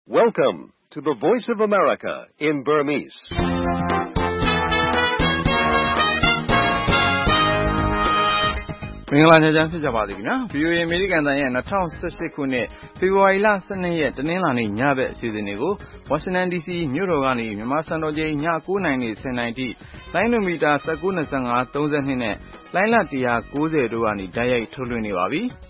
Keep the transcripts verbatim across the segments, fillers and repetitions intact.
Welcome to the Voice of America in Burmese. ။မင်္ဂလာညချမ်းဖြစ်ကြပါစေခင်ဗျာ။ ဗွီအိုအေ အမေရိကန်အသံရဲ့၂၀၁၈ခုနှစ်ဖေဖော်ဝါရီလ၁၂ရက်တနင်္လာနေ့ညဘက်အစီအစဉ်တွေကိုဝါရှင်တန်ဒီစီမြို့တော်ကနေမြန်မာစံတော်ချိန်ည၉နာရီနေ၁၀နာရီထိလိုင်းနိုမီတာ၁၉ ၂၅ ၃၂နဲ့လိုင်းလ၁၉၀တို့ကနေတိုက်ရိုက်ထုတ်လွှင့်နေပါပြီ။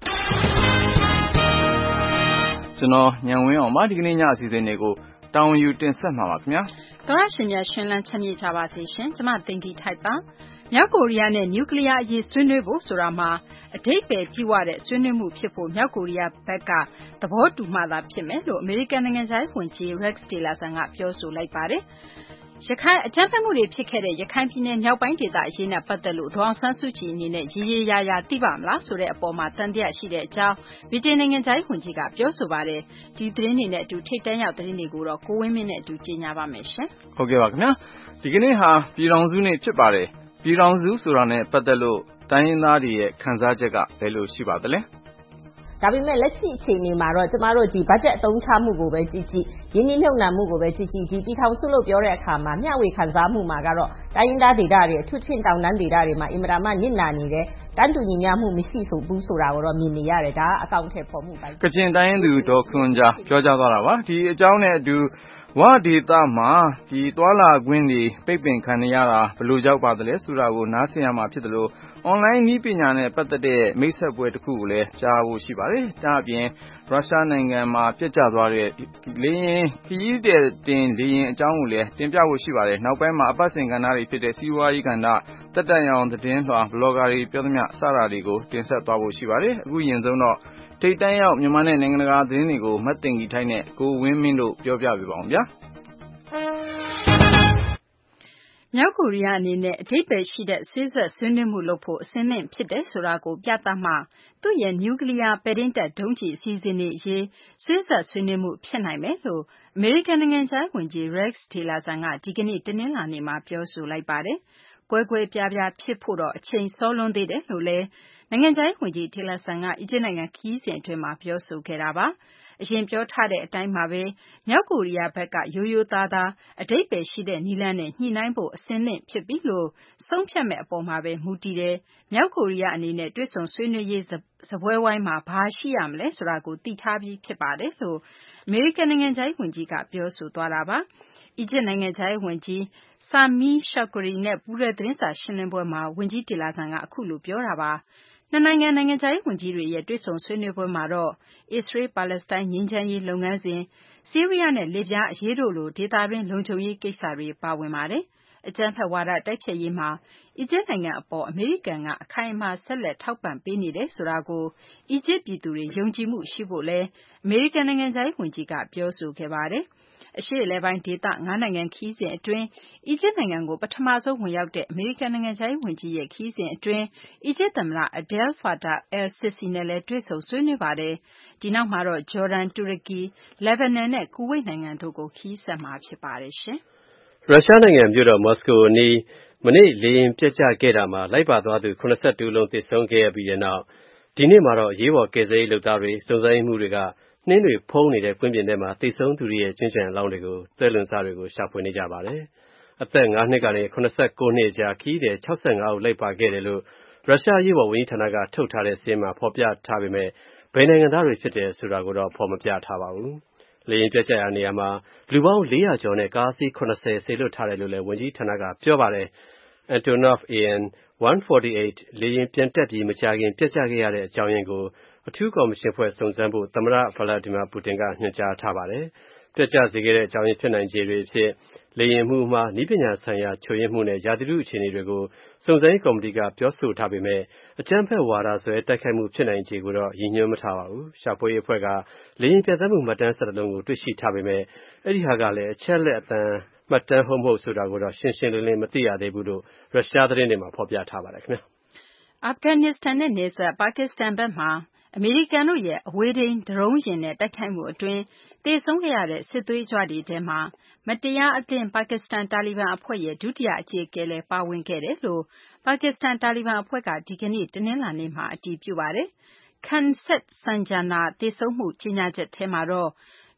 ကျွန်တော်ညံဝင်းအောင်ပါဒီကနေ့ညအစီအစဉ်တွေကိုတောင်းယူတင်ဆက်မှာပါခင်ဗျာ။သောရရှင်များရှင်လန်းချမ်းမြေ့ကြပါစေရှင်။ကျွန်မသိင်္ဂီထိုက်ပါ။မြောက်ကိုရီးယားနဲ့နျူကလ িয়ার အရေးဆွေးနွေးဖို့ဆိုတာမှာအဓိပ္ပာယ်ပြည့်ဝတဲ့ဆွေးနွေးမှုဖြစ်ဖို့မြောက်ကိုရီးယားဘက်ကသဘောတူမှသာဖြစ်မယ်လို့အမေရိကန်နိုင်ငံခြားရေးဝန်ကြီး Rex Tillerson ကပြောဆိုလိုက်ပါတယ်။ရခိုင်အကြမ်းဖက်မှုတွေဖြစ်ခဲ့တဲ့ရခိုင်ပြည်နယ်မြောက်ပိုင်းဒေသအရေးနဲ့ပတ်သက်လို့ဒေါ်အောင်ဆန်းစုကြည်အနေနဲ့ရေရေရာရာသိပါမလားဆိုတဲ့အပေါ်မှာတန်တရားရှိတဲ့အကြောင်းဗြိတိန်နိုင်ငံခြားရေးဝန်ကြီးကပြောဆိုပါတယ်။ဒီသတင်းတွေနဲ့အတူထိတ်တန့်ရောက်သတင်းတွေကိုတော့ကိုဝင်းမင်းနဲ့အတူကြီးညာပါမယ်ရှင်။ဟုတ်ကဲ့ပါခင်ဗျာ။ဒီကနေ့ဟာပြည်ထောင်စုနေ့ဖြစ်ပါတယ်။ပြည်ထောင်စုဆိုတာနဲ့ပတ်သက်လို့တိုင်းရင်းသားတွေရဲ့ခံစားချက်ကဘယ်လိုရှိပါသလဲ။ဒါပေမဲ့လက်ရှိအခြေအနေမှာတော့ကျမတို့ဒီဘတ်ဂျက်အသုံးချမှုကိုပဲကြည့်ကြည့်ရင်းနှီးမြှုပ်နှံမှုကိုပဲကြည့်ကြည့်ဒီပြည်ထောင်စုလို့ပြောတဲ့အခါမှာမျှဝေခံစားမှုမှာကတော့တိုင်းရင်းသားဒေသတွေအထူးသဖြင့်တောင်တန်းဒေသတွေမှာအင်မတန်မှညစ်နာနေတယ်တန်းတူညီမျှမှုမရှိဆိုဘူးဆိုတာကိုတော့မြင်နေရတယ်ဒါအကောင့်ထဲပေါ်မှုပိုင်းကချင်တိုင်းရင်းသူဒေါ်ခွန်ဂျာပြောကြားသွားတာပါဒီအကြောင်းနဲ့အတူဝဒေသမှာဒီသွာလာခွင့်တွေပိတ်ပင်ခံရတာဘယ်လိုရောက်ပါသလဲဆိုတာကိုနားဆင်ရမှာဖြစ်တယ်လို့အွန်လိုင်းနည်းပညာနဲ့ပတ်သက်တဲ့မိတ်ဆက်ပွဲတစ်ခုကိုလည်းကြားဖို့ရှိပါတယ်။ဒါအပြင်ရုရှားနိုင်ငံမှာပြစ်ကျသွားတဲ့လေရင်ခရီးတဲ့တင်လေရင်အကြောင်းကိုလည်းတင်ပြဖို့ရှိပါတယ်။နောက်ပိုင်းမှာအပတ်စဉ်ကဏ္ဍတွေဖြစ်တဲ့စီးပွားရေးကဏ္ဍတက်တက်ရောင်သတင်းလွှာဘလော့ဂါတွေပြောသမျှစတာတွေကိုတင်ဆက်သွားဖို့ရှိပါတယ်။အခုရင်ဆုံးတော့ထိတ်တန့်ရောက်မြန်မာနဲ့နိုင်ငံတကာသတင်းတွေကိုမတ်တင်ကြီးထိုက်နဲ့ကိုဝင်းမင်းတို့ပြောပြပေးပါအောင်ဗျာ။မြောက်ကိုရီးယားအနေနဲ့အဓိပ္ပာယ်ရှိတဲ့ဆွေးနွေးဆွေးနွေးမှုလုပ်ဖို့အဆင်သင့်ဖြစ်တယ်ဆိုတာကိုပြသမှသူ့ရဲ့နျူကလ িয়ার ပဲ့ထိန်းတပ်ဒုံးကျည်အစီအစဉ်တွေအရေးဆွေးနွေးဆွေးနွေးမှုဖြစ်နိုင်မယ်လို့အမေရိကန်နိုင်ငံခြားရေးဝန်ကြီး Rex Tillerson ကဒီကနေ့တနင်္လာနေ့မှာပြောဆိုလိုက်ပါတယ်။ကွဲကွဲပြားပြားဖြစ်ဖို့တော့အချိန်စောလွန်းသေးတယ်လို့လည်းနိုင်ငံခြားရေးဝန်ကြီး Tillerson ကအီဂျစ်နိုင်ငံခရီးစဉ်အတွင်းမှာပြောဆိုခဲ့တာပါ။အရင်ပြောထားတဲ့အတိုင်းမှာပဲမြောက်ကိုရီးယားဘက်ကရိုးရိုးသားသားအဓိပ္ပာယ်ရှိတဲ့နည်းလမ်းနဲ့ညှိနှိုင်းဖို့အဆင်သင့်ဖြစ်ပြီလို့ဆုံးဖြတ်မဲ့အပေါ်မှာပဲမူတည်တယ်။မြောက်ကိုရီးယားအနေနဲ့တွေ့ဆုံဆွေးနွေးရေးစားပွဲဝိုင်းမှာဘာရှိရမလဲဆိုတာကိုသိထားပြီးဖြစ်ပါတယ်လို့အမေရိကန်နိုင်ငံခြားရေးဝန်ကြီးကပြောဆိုသွားတာပါ။အီဂျစ်နိုင်ငံခြားရေးဝန်ကြီး Sameh Shoukry နဲ့ပူးတွဲသတင်းစာရှင်းလင်းပွဲမှာဝန်ကြီး Tillerson ကအခုလိုပြောတာပါ။နှစ်နိုင်ငံနိုင်ငံခြားရေးဝန်ကြီးတွေရဲ့တွေ့ဆုံဆွေးနွေးပွဲမှာတော့အစ္စရေး-ပါလက်စတိုင်းငြိမ်းချမ်းရေးလုပ်ငန်းစဉ်၊ဆီးရီးယားနဲ့လစ်ဗျားအရေးတို့လိုဒေသတွင်းလုံခြုံရေးကိစ္စတွေပါဝင်ပါတယ်။အကြမ်းဖက်ဝါဒတိုက်ဖျက်ရေးမှာအီဂျစ်နိုင်ငံအပေါ်အမေရိကန်ကအခိုင်အမာဆက်လက်ထောက်ပံ့ပေးနေတယ်ဆိုတာကိုအီဂျစ်ပြည်သူတွေယုံကြည်မှုရှိဖို့လည်းအမေရိကန်နိုင်ငံခြားရေးဝန်ကြီးကပြောဆိုခဲ့ပါတယ်။အရှေ့အလယ်ပိုင်းဒေသငါးနိုင်ငံခရီးစဉ်အတွင်းအီဂျစ်နိုင်ငံကိုပထမဆုံးဝင်ရောက်တဲ့အမေရိကန်နိုင်ငံခြားရေးဝန်ကြီးရဲ့ခရီးစဉ်အတွင်းအီဂျစ်သမ္မတ Abdel Fattah el-Sisi နဲ့လည်းတွေ့ဆုံဆွေးနွေးပါတယ်။ဒီနောက်မှာတော့ဂျော်ဒန်၊တူရကီ၊လက်ဘနွန်နဲ့ကူဝိတ်နိုင်ငံတို့ကိုခရီးဆက်မှာဖြစ်ပါတယ်ရှင်။ရုရှားနိုင်ငံမြို့တော်မော်စကိုအနီးမနေ့လေယာဉ်ပျက်ကျခဲ့တာမှာလိုက်ပါသွားသူခုနစ်ဆယ့်တစ်ဦးလုံးသေဆုံးခဲ့ပြီးတဲ့နောက်ဒီနေ့မှာတော့အရေးပေါ်ကယ်ဆယ်ရေးလုပ်သားတွေစုံစမ်းရေးမှူးတွေကနှင်းတွေဖုံးနေတဲ့ကွင်းပြင်ထဲမှာသေဆုံးသူတွေရဲ့ကျွမ်းကျန်အလောင်းတွေကိုသဲလွန်စတွေကိုရှာဖွေနေကြပါတယ်။အသက်ငါးနှစ်ကနေခုနစ်ဆယ့်ကိုးနှစ်ကြားခရီးသည်၆၅ဦးလိုက်ပါခဲ့တယ်လို့ရုရှားအရေးပေါ်ဝန်ကြီးဌာနကထုတ်ထားတဲ့စာရင်းမှာဖော်ပြထားပေမဲ့ဘယ်နိုင်ငံသားတွေဖြစ်တယ်ဆိုတာကိုတော့ဖော်မပြထားပါဘူး။လေယာဉ်ပျက်ကျရာနေရာမှာလူပေါင်းလေးရာကျော်နဲ့ကားအစီးခုနှစ်ဆယ်ဆေလွတ်ထားတယ်လို့လည်းဝန်ကြီးဌာနကပြောပါတယ်။ Antonov A N one forty-eight လေယာဉ်ပြန်တက်ပြီးမကြာခင်ပျက်ကျခဲ့ရတဲ့အကြောင်းရင်းကိုအထူးကော်မရှင်ဖွဲ့စုံစမ်းဖို့သမ္မတ Vladimir Putin ကညွှန်ကြားထားပါတယ်။ပျက်ကျစေခဲ့တဲ့အကြောင်းရင်းဖြစ်နိုင်ခြေတွေအဖြစ်လေယာဉ်မှုမှာနည်းပညာဆိုင်ရာချို့ယွင်းမှုနဲ့ရာသီဥတုအခြေအနေတွေကိုစုံစမ်းရေးကော်မတီကပြောဆိုထားပေမဲ့အကြမ်းဖက်ဝါဒစွဲတိုက်ခိုက်မှုဖြစ်နိုင်ခြေကိုတော့ရည်ညွှန်းမထားပါဘူး။ရှာဖွေရေးအဖွဲ့ကလေယာဉ်ပျံသန်းမှုမှတ်တမ်း၁၁လုံးကိုတွေ့ရှိထားပေမဲ့အဲ့ဒီဟာကလည်းအချက်လက်အသံမှတ်တမ်းဟုတ်မဟုတ်ဆိုတာကိုတော့ရှင်းရှင်းလင်းလင်းမသိရသေးဘူးလို့ရုရှားသတင်းတွေမှာဖော်ပြထားပါတယ်ခင်ဗျာ။အာဖဂန်နစ္စတန်နဲ့နယ်စပ်ပါကစ္စတန်ဘက်မှာအမေရိကန်တို့ရဲ့အဝေးထိန်းဒရုန်းယာဉ်နဲ့တိုက်ခိုက်မှုအတွင်းသေဆုံးခဲ့ရတဲ့စစ်သွေးကြွတွေထဲမှာမတရားအသင်းပါကစ္စတန်တာလီဘန်အဖွဲ့ရဲ့ဒုတိယအကြီးအကဲလည်းပါဝင်ခဲ့တယ်လို့ပါကစ္စတန်တာလီဘန်အဖွဲ့ကဒီကနေ့တနင်္လာနေ့မှာအတည်ပြုပါတယ်။ Khansat Sanjana သေဆုံးမှုကြေညာချက်ထဲမှာတော့ဒ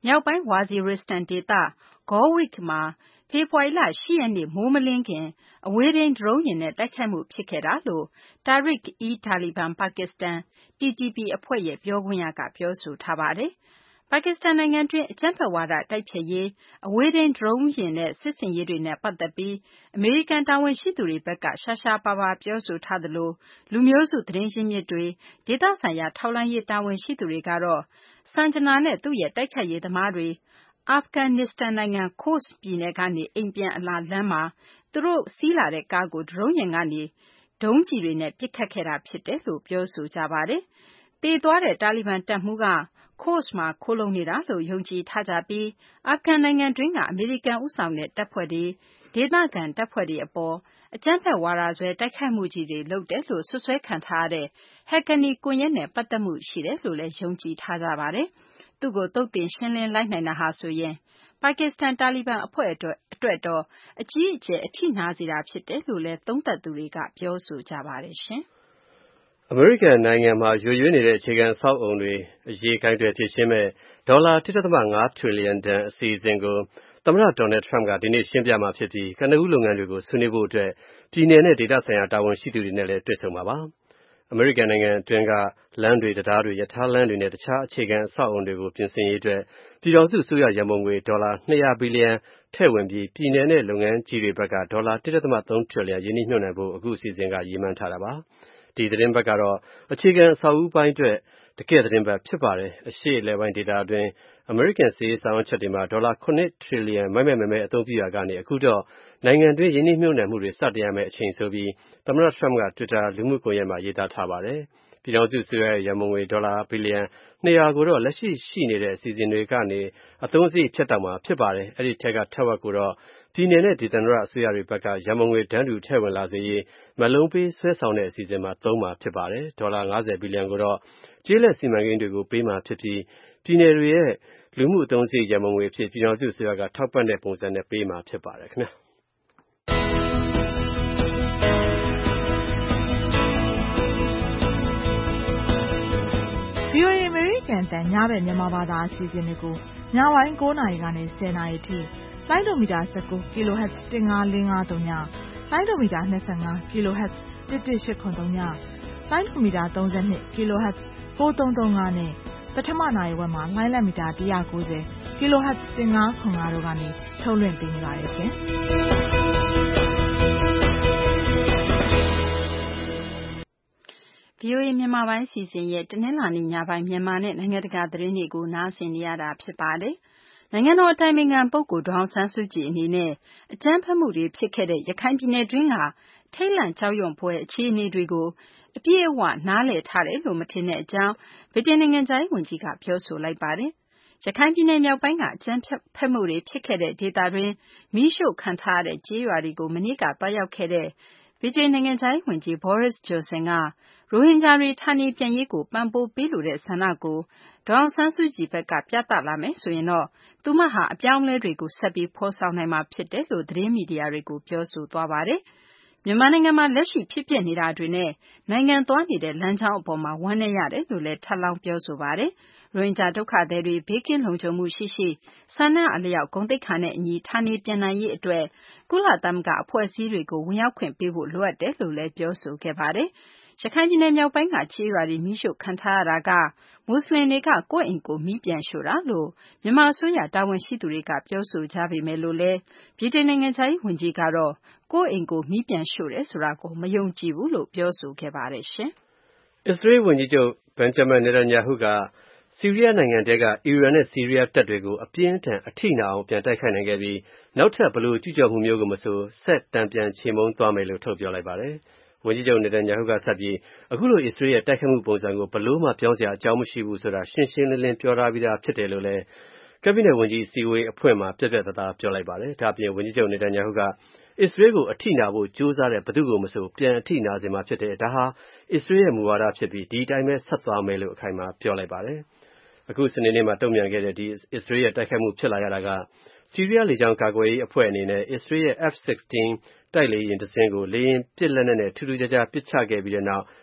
မြောက်ပိုင်းဝါဇီရစ္စတန်ဒေသ Gulwik မှာဖေဖော်ဝါရီလ၈ရက်နေ့မိုးမလင်းခင်အဝေးထိန်းဒရုန်းယာဉ်နဲ့တိုက်ခိုက်မှုဖြစ်ခဲ့တာလို့ Tehreek-e-Taliban Pakistan T T P အဖွဲ့ရဲ့ပြောခွင့်ရကပြောဆိုထားပါတယ်။ပါကစ္စတန်နိုင်ငံတွင်းအကြမ်းဖက်ဝါဒတိုက်ဖျက်ရေးအဝေးထိန်းဒရုန်းယာဉ်နဲ့စစ်ဆင်ရေးတွေနဲ့ပတ်သက်ပြီးအမေရိကန်တာဝန်ရှိသူတွေဘက်ကရှားရှားပါးပါးပြောဆိုထားသလိုလူမျိုးစုသတင်းရင်းမြစ်တွေဒေသဆိုင်ရာထောက်လှမ်းရေးတာဝန်ရှိသူတွေကတော့စံဂျနာနဲ့သူ့ရဲ့တိုက်ခိုက်ရေးသမားတွေအာဖဂန်နစ္စတန်နိုင်ငံ Khost ပြည်နယ်ကနေအိမ်ပြန်အလာလမ်းမှာသူတို့စီးလာတဲ့ကားကိုဒရုန်းယာဉ်ကနေဒုံးကျည်တွေနဲ့ပစ်ခတ်ခဲ့တာဖြစ်တယ်လို့ပြောဆိုကြပါတယ်။သေသွားတဲ့တာလီဘန်တပ်မှူးက Khost မှာခိုလှုံနေတာလို့ယုံကြည်ထားကြပြီးအာဖဂန်နိုင်ငံတွင်းကအမေရိကန်ဦးဆောင်တဲ့တပ်ဖွဲ့တွေဒေသခံတပ်ဖွဲ့တွေအပေါ်အကြမ်းဖက်ဝါဒစွဲတိုက်ခိုက်မှုကြီးတွေလုပ်တယ်လို့ဆွဆွဲခံထားရတဲ့ Haqqani ကွန်ရက်နဲ့ပတ်သက်မှုရှိတယ်လို့လည်းယုံကြည်ထားကြပါတယ်။သူ့ကိုသုတ်သင်ရှင်းလင်းလိုက်နိုင်တာဟာဆိုရင်ပါကစ္စတန်တာလီဘန်အဖွဲ့အတွက်အတွက်တော့အကြီးအကျယ်အထိနာစေတာဖြစ်တယ်လို့လည်းသုံးသပ်သူတွေကပြောဆိုကြပါတယ်ရှင်။အမေရိကန်နိုင်ငံမှာရွေရွေးနေတဲ့အခြေခံအဆောက်အုံတွေအရေးကိုင်းတွယ်ဖြည့်ရှင်းမဲ့ဒေါ်လာ တစ်ဒသမငါး ထရီလီယံတန်အစီအစဉ်ကိုသမ္မတ Donald Trump ကဒီနေ့ရှင်းပြမှာဖြစ်ပြီးကနဦးလုပ်ငန်းတွေကိုဆွေးနွေးဖို့အတွက်ပြည်내နဲ့ဒေသဆိုင်ရာတာဝန်ရှိသူတွေနဲ့လည်းတွေ့ဆုံမှာပါ။အမေရိကန်နိုင်ငံအတွင်းကလမ်းတွေတံတားတွေရထားလမ်းတွေနဲ့တခြားအခြေခံအဆောက်အုံတွေကိုပြင်ဆင်ရေးအတွက်ပြည်ထောင်စုအစိုးရရန်ပုံငွေဒေါ်လာ၂၀၀ဘီလီယံထည့်ဝင်ပြီးပြည်내နဲ့လုပ်ငန်းကြီးတွေဘက်ကဒေါ်လာ တစ်ဒသမသုံး ထရီလီယံရင်းနှီးမြှုပ်နှံဖို့အခုအစီအစဉ်ကရည်မှန်းထားတာပါ။ဒီသတင်းပတ်ကတော့အခြေခံအဆောက်အဦပိုင်းအတွက်တကယ့်သတင်းပတ်ဖြစ်ပါတယ်။အရှေ့အလယ်ပိုင်းဒေသအတွင်းအမေရိကန်စစ်ရေးဆောင်ရွက်ချက်တွေမှာဒေါ်လာခုနှစ်ထရီလီယံမိုက်မဲမဲအသုံးပြုရာကနေအခုတော့နိုင်ငံတွင်းရင်းနှီးမြှုပ်နှံမှုတွေစတင်ရမယ့်အချိန်ဆိုပြီးသမ္မတ Trump က Twitter လူမှုကွန်ရက်မှာရေးသားထားပါတယ်။ပြည်ထောင်စုအစိုးရရဲ့ရန်ပုံငွေဒေါ်လာဘီလီယံ၂၀၀ကိုတော့လက်ရှိရှိနေတဲ့အစီအစဉ်တွေကနေအသုံးစရိတ်ဖြတ်တောက်မှာဖြစ်ပါတယ်။အဲ့ဒီထက်ကထက်ဝက်ကိုတော့ပြည်내နဲ့ဒေသန္တရအစိုးရတွေဘက်ကရန်ပုံငွေတန်းတူထည့်ဝင်လာစေရေးမလုံးပေးဆွဲဆောင်တဲ့အစီအစဉ်မှာသုံးမှာဖြစ်ပါတယ်။ဒေါ်လာ၅၀ဘီလီယံကိုတော့ကျေးလက်စီမံကိန်းတွေကိုပေးမှာဖြစ်ပြီးပြည်내တွေရဲ့လူမှုအသုံးစရိတ်ရန်ပုံငွေအဖြစ်ပြည်ထောင်စုအစိုးရကထောက်ပံ့တဲ့ပုံစံနဲ့ပေးမှာဖြစ်ပါတယ်ခင်ဗျာ။ဗွီအိုအေ အမေရိကန်အသံညဘက်မြန်မာဘာသာအစီအစဉ်တွေကိုညပိုင်း၉နာရီကနေ၁၀နာရီထိလိုင်းဒိုမီတာ၁၉ kilohertz တစ်ငါးလေးငါးသုံးညလိုင်းဒိုမီတာ၂၅ kilohertz တစ်တစ်ရှစ်ခွန်သုံးညလိုင်းဒိုမီတာ၃၂ kilohertz ကိုးသုံးသုံးငါးနဲ့ပထမနာရီဝက်မှာလိုင်းလက်မီတာ၁၉၀ kilohertz တစ်ငါးခွန်ငါးတို့ကနေထုတ်လွှင့်ပေးနေပါတယ်ရှင်။ဗွီအိုအေမြန်မာပိုင်းစီစဉ်ရဲ့တနင်္လာနေ့ညပိုင်းမြန်မာနဲ့နိုင်ငံတကာသတင်းတွေကိုနားဆင်နေရတာဖြစ်ပါတယ်။နိုင်ငံတော်အတိုင်ပင်ခံပုဂ္ဂိုလ်ဒေါ်အောင်ဆန်းစုကြည်အနေနဲ့အကြမ်းဖက်မှုတွေဖြစ်ခဲ့တဲ့ရခိုင်ပြည်နယ်တွင်းကထိတ်လန့်ကြောက်ရွံ့ဖွယ်အခြေအနေတွေကိုအပြည့်အဝနားလည်ထားတယ်လို့မထင်တဲ့အကြောင်းဗြိတိန်နိုင်ငံခြားရေးဝန်ကြီးကပြောဆိုလိုက်ပါတယ်။ရခိုင်ပြည်နယ်မြောက်ပိုင်းကအကြမ်းဖက်မှုတွေဖြစ်ခဲ့တဲ့ဒေသတွင်းမီးရှို့ခံထားရတဲ့ကျေးရွာတွေကိုမနေ့ကသွားရောက်ခဲ့တဲ့ဗြိတိန်နိုင်ငံခြားရေးဝန်ကြီး Boris Johnson ကရိုဟင်ဂျာတွေဌာနေပြန်ရေးကိုပံ့ပိုးပေးလိုတဲ့ဆန္ဒကိုဒေါ်အောင်ဆန်းစုကြည်ဘက်ကပြသလာမယ်ဆိုရင်တော့သူမဟာအပြောင်းအလဲတွေကိုဆက်ပြီးဖော်ဆောင်နိုင်မှာဖြစ်တယ်လို့သတင်းမီဒီယာတွေကိုပြောဆိုသွားပါတယ်။မြန်မာနိုင်ငံမှာလက်ရှိဖြစ်ပျက်နေတာတွေနဲ့နိုင်ငံသွားနေတဲ့လမ်းကြောင်းအပေါ်မှာဝမ်းနည်းရတယ်လို့လည်းထပ်လောင်းပြောဆိုပါတယ်။ရိုဟင်ဂျာဒုက္ခသည်တွေဘေးကင်းလုံခြုံမှုရှိရှိဆန္ဒအလျောက်ဂုဏ်သိက္ခာနဲ့အညီဌာနေပြန်နိုင်ရေးအတွက်ကုလသမဂ္ဂအဖွဲ့အစည်းတွေကိုဝင်ရောက်ခွင့်ပေးဖို့လိုအပ်တယ်လို့လည်းပြောဆိုခဲ့ပါတယ်။ရခိုင်ပြည်နယ်မြောက်ပိုင်းကကျေးရွာတွေမီးရှို့ခံထားရတာကမွတ်စလင်တွေကကိုယ့်အိမ်ကိုမီးပြန်ရှို့တာလို့မြန်မာအစိုးရတာဝန်ရှိသူတွေကပြောဆိုကြပေမဲ့လို့လည်းဗြိတိန်နိုင်ငံခြားရေးဝန်ကြီးကတော့ကိုယ့်အိမ်ကိုမီးပြန်ရှို့တယ်ဆိုတာကိုမယုံကြည်ဘူးလို့ပြောဆိုခဲ့ပါတယ်ရှင်။အစ္စရေးဝန်ကြီးချုပ် Benjamin Netanyahu ကဆီးရီးယားနိုင်ငံထဲကအီရန်နဲ့ဆီးရီးယားတပ်တွေကိုအပြင်းအထန်အထိနာအောင်ပြန်တိုက်ခိုက်နိုင်ခဲ့ပြီးနောက်ထပ်ဘလို့ကြည့်ကြော်မှုမျိုးကိုမဆိုဆက်တံပြန်ချေမှုန်းသွားမယ်လို့ထုတ်ပြောလိုက်ပါတယ်။ဝန်ကြီးချုပ် Netanyahu ကဆက်ပြီးအခုလိုအစ္စရေးရဲ့တိုက်ခိုက်မှုပုံစံကိုဘလို့မှပြောင်းစရာအကြောင်းမရှိဘူးဆိုတာရှင်းရှင်းလင်းလင်းပြောထားပြီးသားဖြစ်တယ်လို့လည်းကက်ဘိနက်ဝန်ကြီးအစည်းအဝေးအဖွင့်မှာပြတ်ပြတ်သားသားပြောလိုက်ပါတယ်။ဒါ့အပြင်ဝန်ကြီးချုပ် Netanyahu ကအစ္စရေးကိုအထိနာဖို့ကြိုးစားတဲ့ဘသူကိုမဆိုပြန်အထိနာစေမှာဖြစ်တယ်။ဒါဟာအစ္စရေးရဲ့မူဝါဒဖြစ်ပြီးဒီအတိုင်းပဲဆက်သွားမယ်လို့အခိုင်အမာပြောလိုက်ပါတယ်။အခုစနေနေ့မှာတုံ့ပြန်ခဲ့တဲ့ဒီအစ္စရေးရဲ့တိုက်ခိုက်မှုဖြစ်လာရတာကဆီးရီးယားလေကြောင်းကာကွယ်ရေးအဖွဲ့အနေနဲ့အစ္စရေးရဲ့ F 16 တိုက်လေယာဉ်တစ်စင်းကိုလေယာဉ်ပစ်လက်နက်နဲ့ထူးထူးခြားခြားပစ်ချခဲ့ပြီးတဲ့နောက်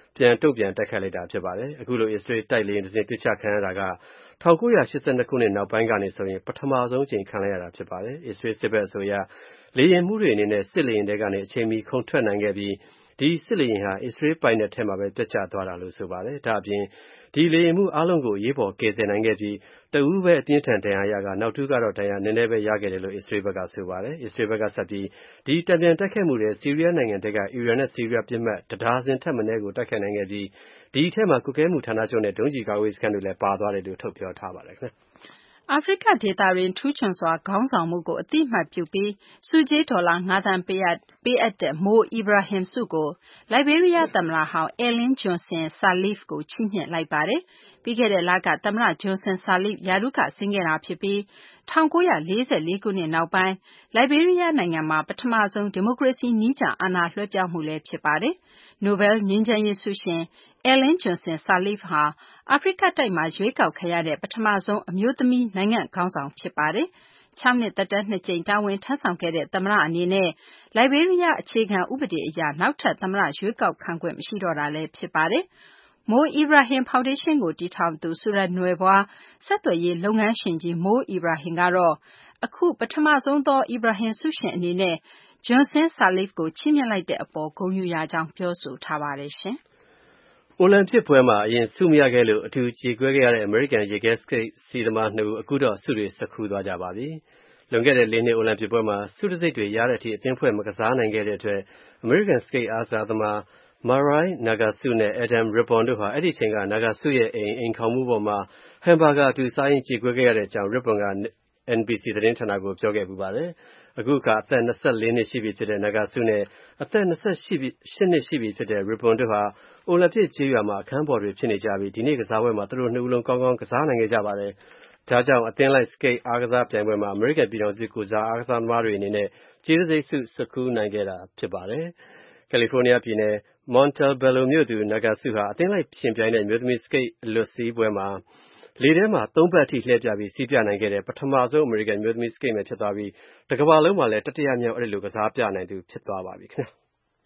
ပြန်တုံ့ပြန်တိုက်ခိုက်လိုက်တာဖြစ်ပါတယ်။အခုလိုအစ္စရေးတိုက်လေယာဉ်တစ်စင်းပစ်ချခံရတာက၁၉၈၂ခုနှစ်နောက်ပိုင်းကနေဆိုရင်ပထမဆုံးအကြိမ်ခံလိုက်ရတာဖြစ်ပါတယ်။အစ္စရေးစစ်ဘက်အဆိုအရလေယာဉ်မှုတွေအနေနဲ့စစ်လေယာဉ်တွေကနေအချိန်မီခုန်ထွက်နိုင်ခဲ့ပြီးဒီစစ်လေယာဉ်ဟာအစ္စရေးပိုင်နက်ထဲမှာပဲပြတ်ကျသွားတာလို့ဆိုပါတယ်။ဒါအပြင်ဒီလေယာဉ်မှုအားလုံးကိုရေးပေါ်ကယ်ဆယ်နိုင်ခဲ့ပြီးတဦးပဲအပြင်းထန်ဒဏ်ရာရကနောက်ထပ်ကတော့ဒဏ်ရာနည်းနည်းပဲရခဲ့တယ်လို့အစ္စရေးဘက်ကဆိုပါတယ်။အစ္စရေးဘက်ကဆက်ပြီးဒီတံပြန်တိုက်ခိုက်မှုတွေဆီးရီးယားနိုင်ငံတကအီရန်နဲ့ဆီးရီးယားပြည်မှတ်တရားစဉ်ထက်မနည်းကိုတိုက်ခိုက်နိုင်ခဲ့ပြီးဒီအထက်မှာကုကဲမှုဌာနချုပ်နဲ့ဒုံးကျည်ကာကွယ်စခန်းတွေလည်းပါသွားတယ်လို့ထုတ်ပြောထားပါတယ်ခင်ဗျာအာဖရိကဒေသတွင်ထူးချွန်စွာခေါင်းဆောင်မှုကိုအတိအမှတ်ပြုပြီးစုကြေးဒေါ်လာငါးသန်းပေးအပ်ပေးအပ်တဲ့မိုအီဘရာဟင်ဆုကိုလိုက်ဘေးရီးယားသမ္မတဟောင်းအယ်လင်းဂျွန်ဆင်ဆာလီဖ်ကိုချီးမြှင့်လိုက်ပါတယ်။ပြီးခဲ့တဲ့လကသမ္မတဂျွန်ဆင်ဆာလီဖ်ရာထူးကဆင်းခဲ့တာဖြစ်ပြီး၁၉၄၄ခုနှစ်နောက်ပိုင်းလိုက်ဘေးရီးယားနိုင်ငံမှာပထမဆုံးဒီမိုကရေစီနည်းကျအာဏာလွှဲပြောင်းမှုလည်းဖြစ်ပါတယ်။နိုဘယ်ငြိမ်းချမ်းရေးဆုရှင်အယ်လင်းဂျွန်ဆင်ဆာလီဖ်ဟာအာဖရိကတိုက်မှာရွေးကောက်ခံရတဲ့ပထမဆုံးအမျိုးသမီးနိုင်ငံခေါင်းဆောင်ဖြစ်ပါတယ်။၆နှစ်သက်တမ်းနှစ်ကြိမ်တာဝန်ထမ်းဆောင်ခဲ့တဲ့သမ္မတအနေနဲ့လိုက်ဘေးရီးယားအခြေခံဥပဒေအရနောက်ထပ်သမ္မတရွေးကောက်ခံခွင့်မရှိတော့တာလည်းဖြစ်ပါတယ်။မိုအီဘရာဟင်ဖောင်ဒေးရှင်းကိုတည်ထောင်သူဆူရတ်နွယ်ဘွားဆက်သွယ်ရေးလုပ်ငန်းရှင်ကြီးမိုအီဘရာဟင်ကတော့အခုပထမဆုံးသောအီဘရာဟင်ဆုရှင်အနေနဲ့ဂျွန်ဆင်ဆာလီဖ်ကိုချီးမြှင့်လိုက်တဲ့အပေါ်ဂုဏ်ယူရကြောင်းပြောဆိုထားပါတယ်ရှင်။အိုလံပစ်ပွဲမှာအရင်ဆုမရခဲ့လို့အထူးကြေကွဲခဲ့ရတဲ့အမေရိကန်ရေကဲစကိတ်စီသမားနှစ်ဦးအခုတော့ဆုတွေဆက်ခူးသွားကြပါပြီ။လွန်ခဲ့တဲ့လေးနှစ်အိုလံပစ်ပွဲမှာဆုတံဆိပ်တွေရတဲ့အထိအသင်းဖွဲ့မကစားနိုင်ခဲ့တဲ့အတွက်အမေရိကန်စကိတ်အားကစားသမားMirai Nagasu နဲ့ Adam Rippon တို့ဟာအဲ့ဒီချိန်က Nagasu ရဲ့အိမ်အိမ်ခေါင်မှုပေါ်မှာဟမ်ဘာဂါအတူစားရင်ကြေကွဲခဲ့ရတဲ့အကြောင်း Rippon က အန် ဘီ စီ သတင်းဌာနကိုပြောခဲ့ပူပါတယ်။အခုအခါအသက်၂၄နှစ်ရှိပြီဖြစ်တဲ့ Nagasu နဲ့အသက်၂၈နှစ်ရှိပြီဖြစ်တဲ့ Rippon တို့ဟာအိုလံပစ်ကြေးရွာမှာအခန်းပေါ်တွေဖြစ်နေကြပြီးဒီနေ့ကစားပွဲမှာသူတို့နှစ်ဦးလုံးကောင်းကောင်းကစားနိုင်ခဲ့ကြပါတယ်။ဒါကြောင့်အသင်းလိုက်စကိတ်အားကစားပြိုင်ပွဲမှာအမေရိကန်ပြည်ထောင်စုကိုစားအားကစားသမားတွေအနေနဲ့ကြေးတံဆိပ်ဆုဆက်ခူးနိုင်ခဲ့တာဖြစ်ပါတယ်။ကယ်လီဖိုးနီးယားပြည်နယ်Montebello မြို့သူ Nagasu ဟာအသင်းလိုက်ရှင်ပြိုင်တဲ့အမျိုးသမီးစကိတ်အလွတ်စီးပွဲမှာလေထဲမှာသုံးပတ်အထိလှည့်ပြပြီးစီးပြနိုင်ခဲ့တဲ့ပထမဆုံးအမေရိကန်အမျိုးသမီးစကိတ်မယ်ဖြစ်သွားပြီးတကမ္ဘာလုံးမှာလည်းတတိယမြောက်အဲ့ဒီလိုကစားပြနိုင်သူဖြစ်သွားပါပြီခင်ဗျာ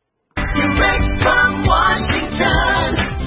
Direct from Washington,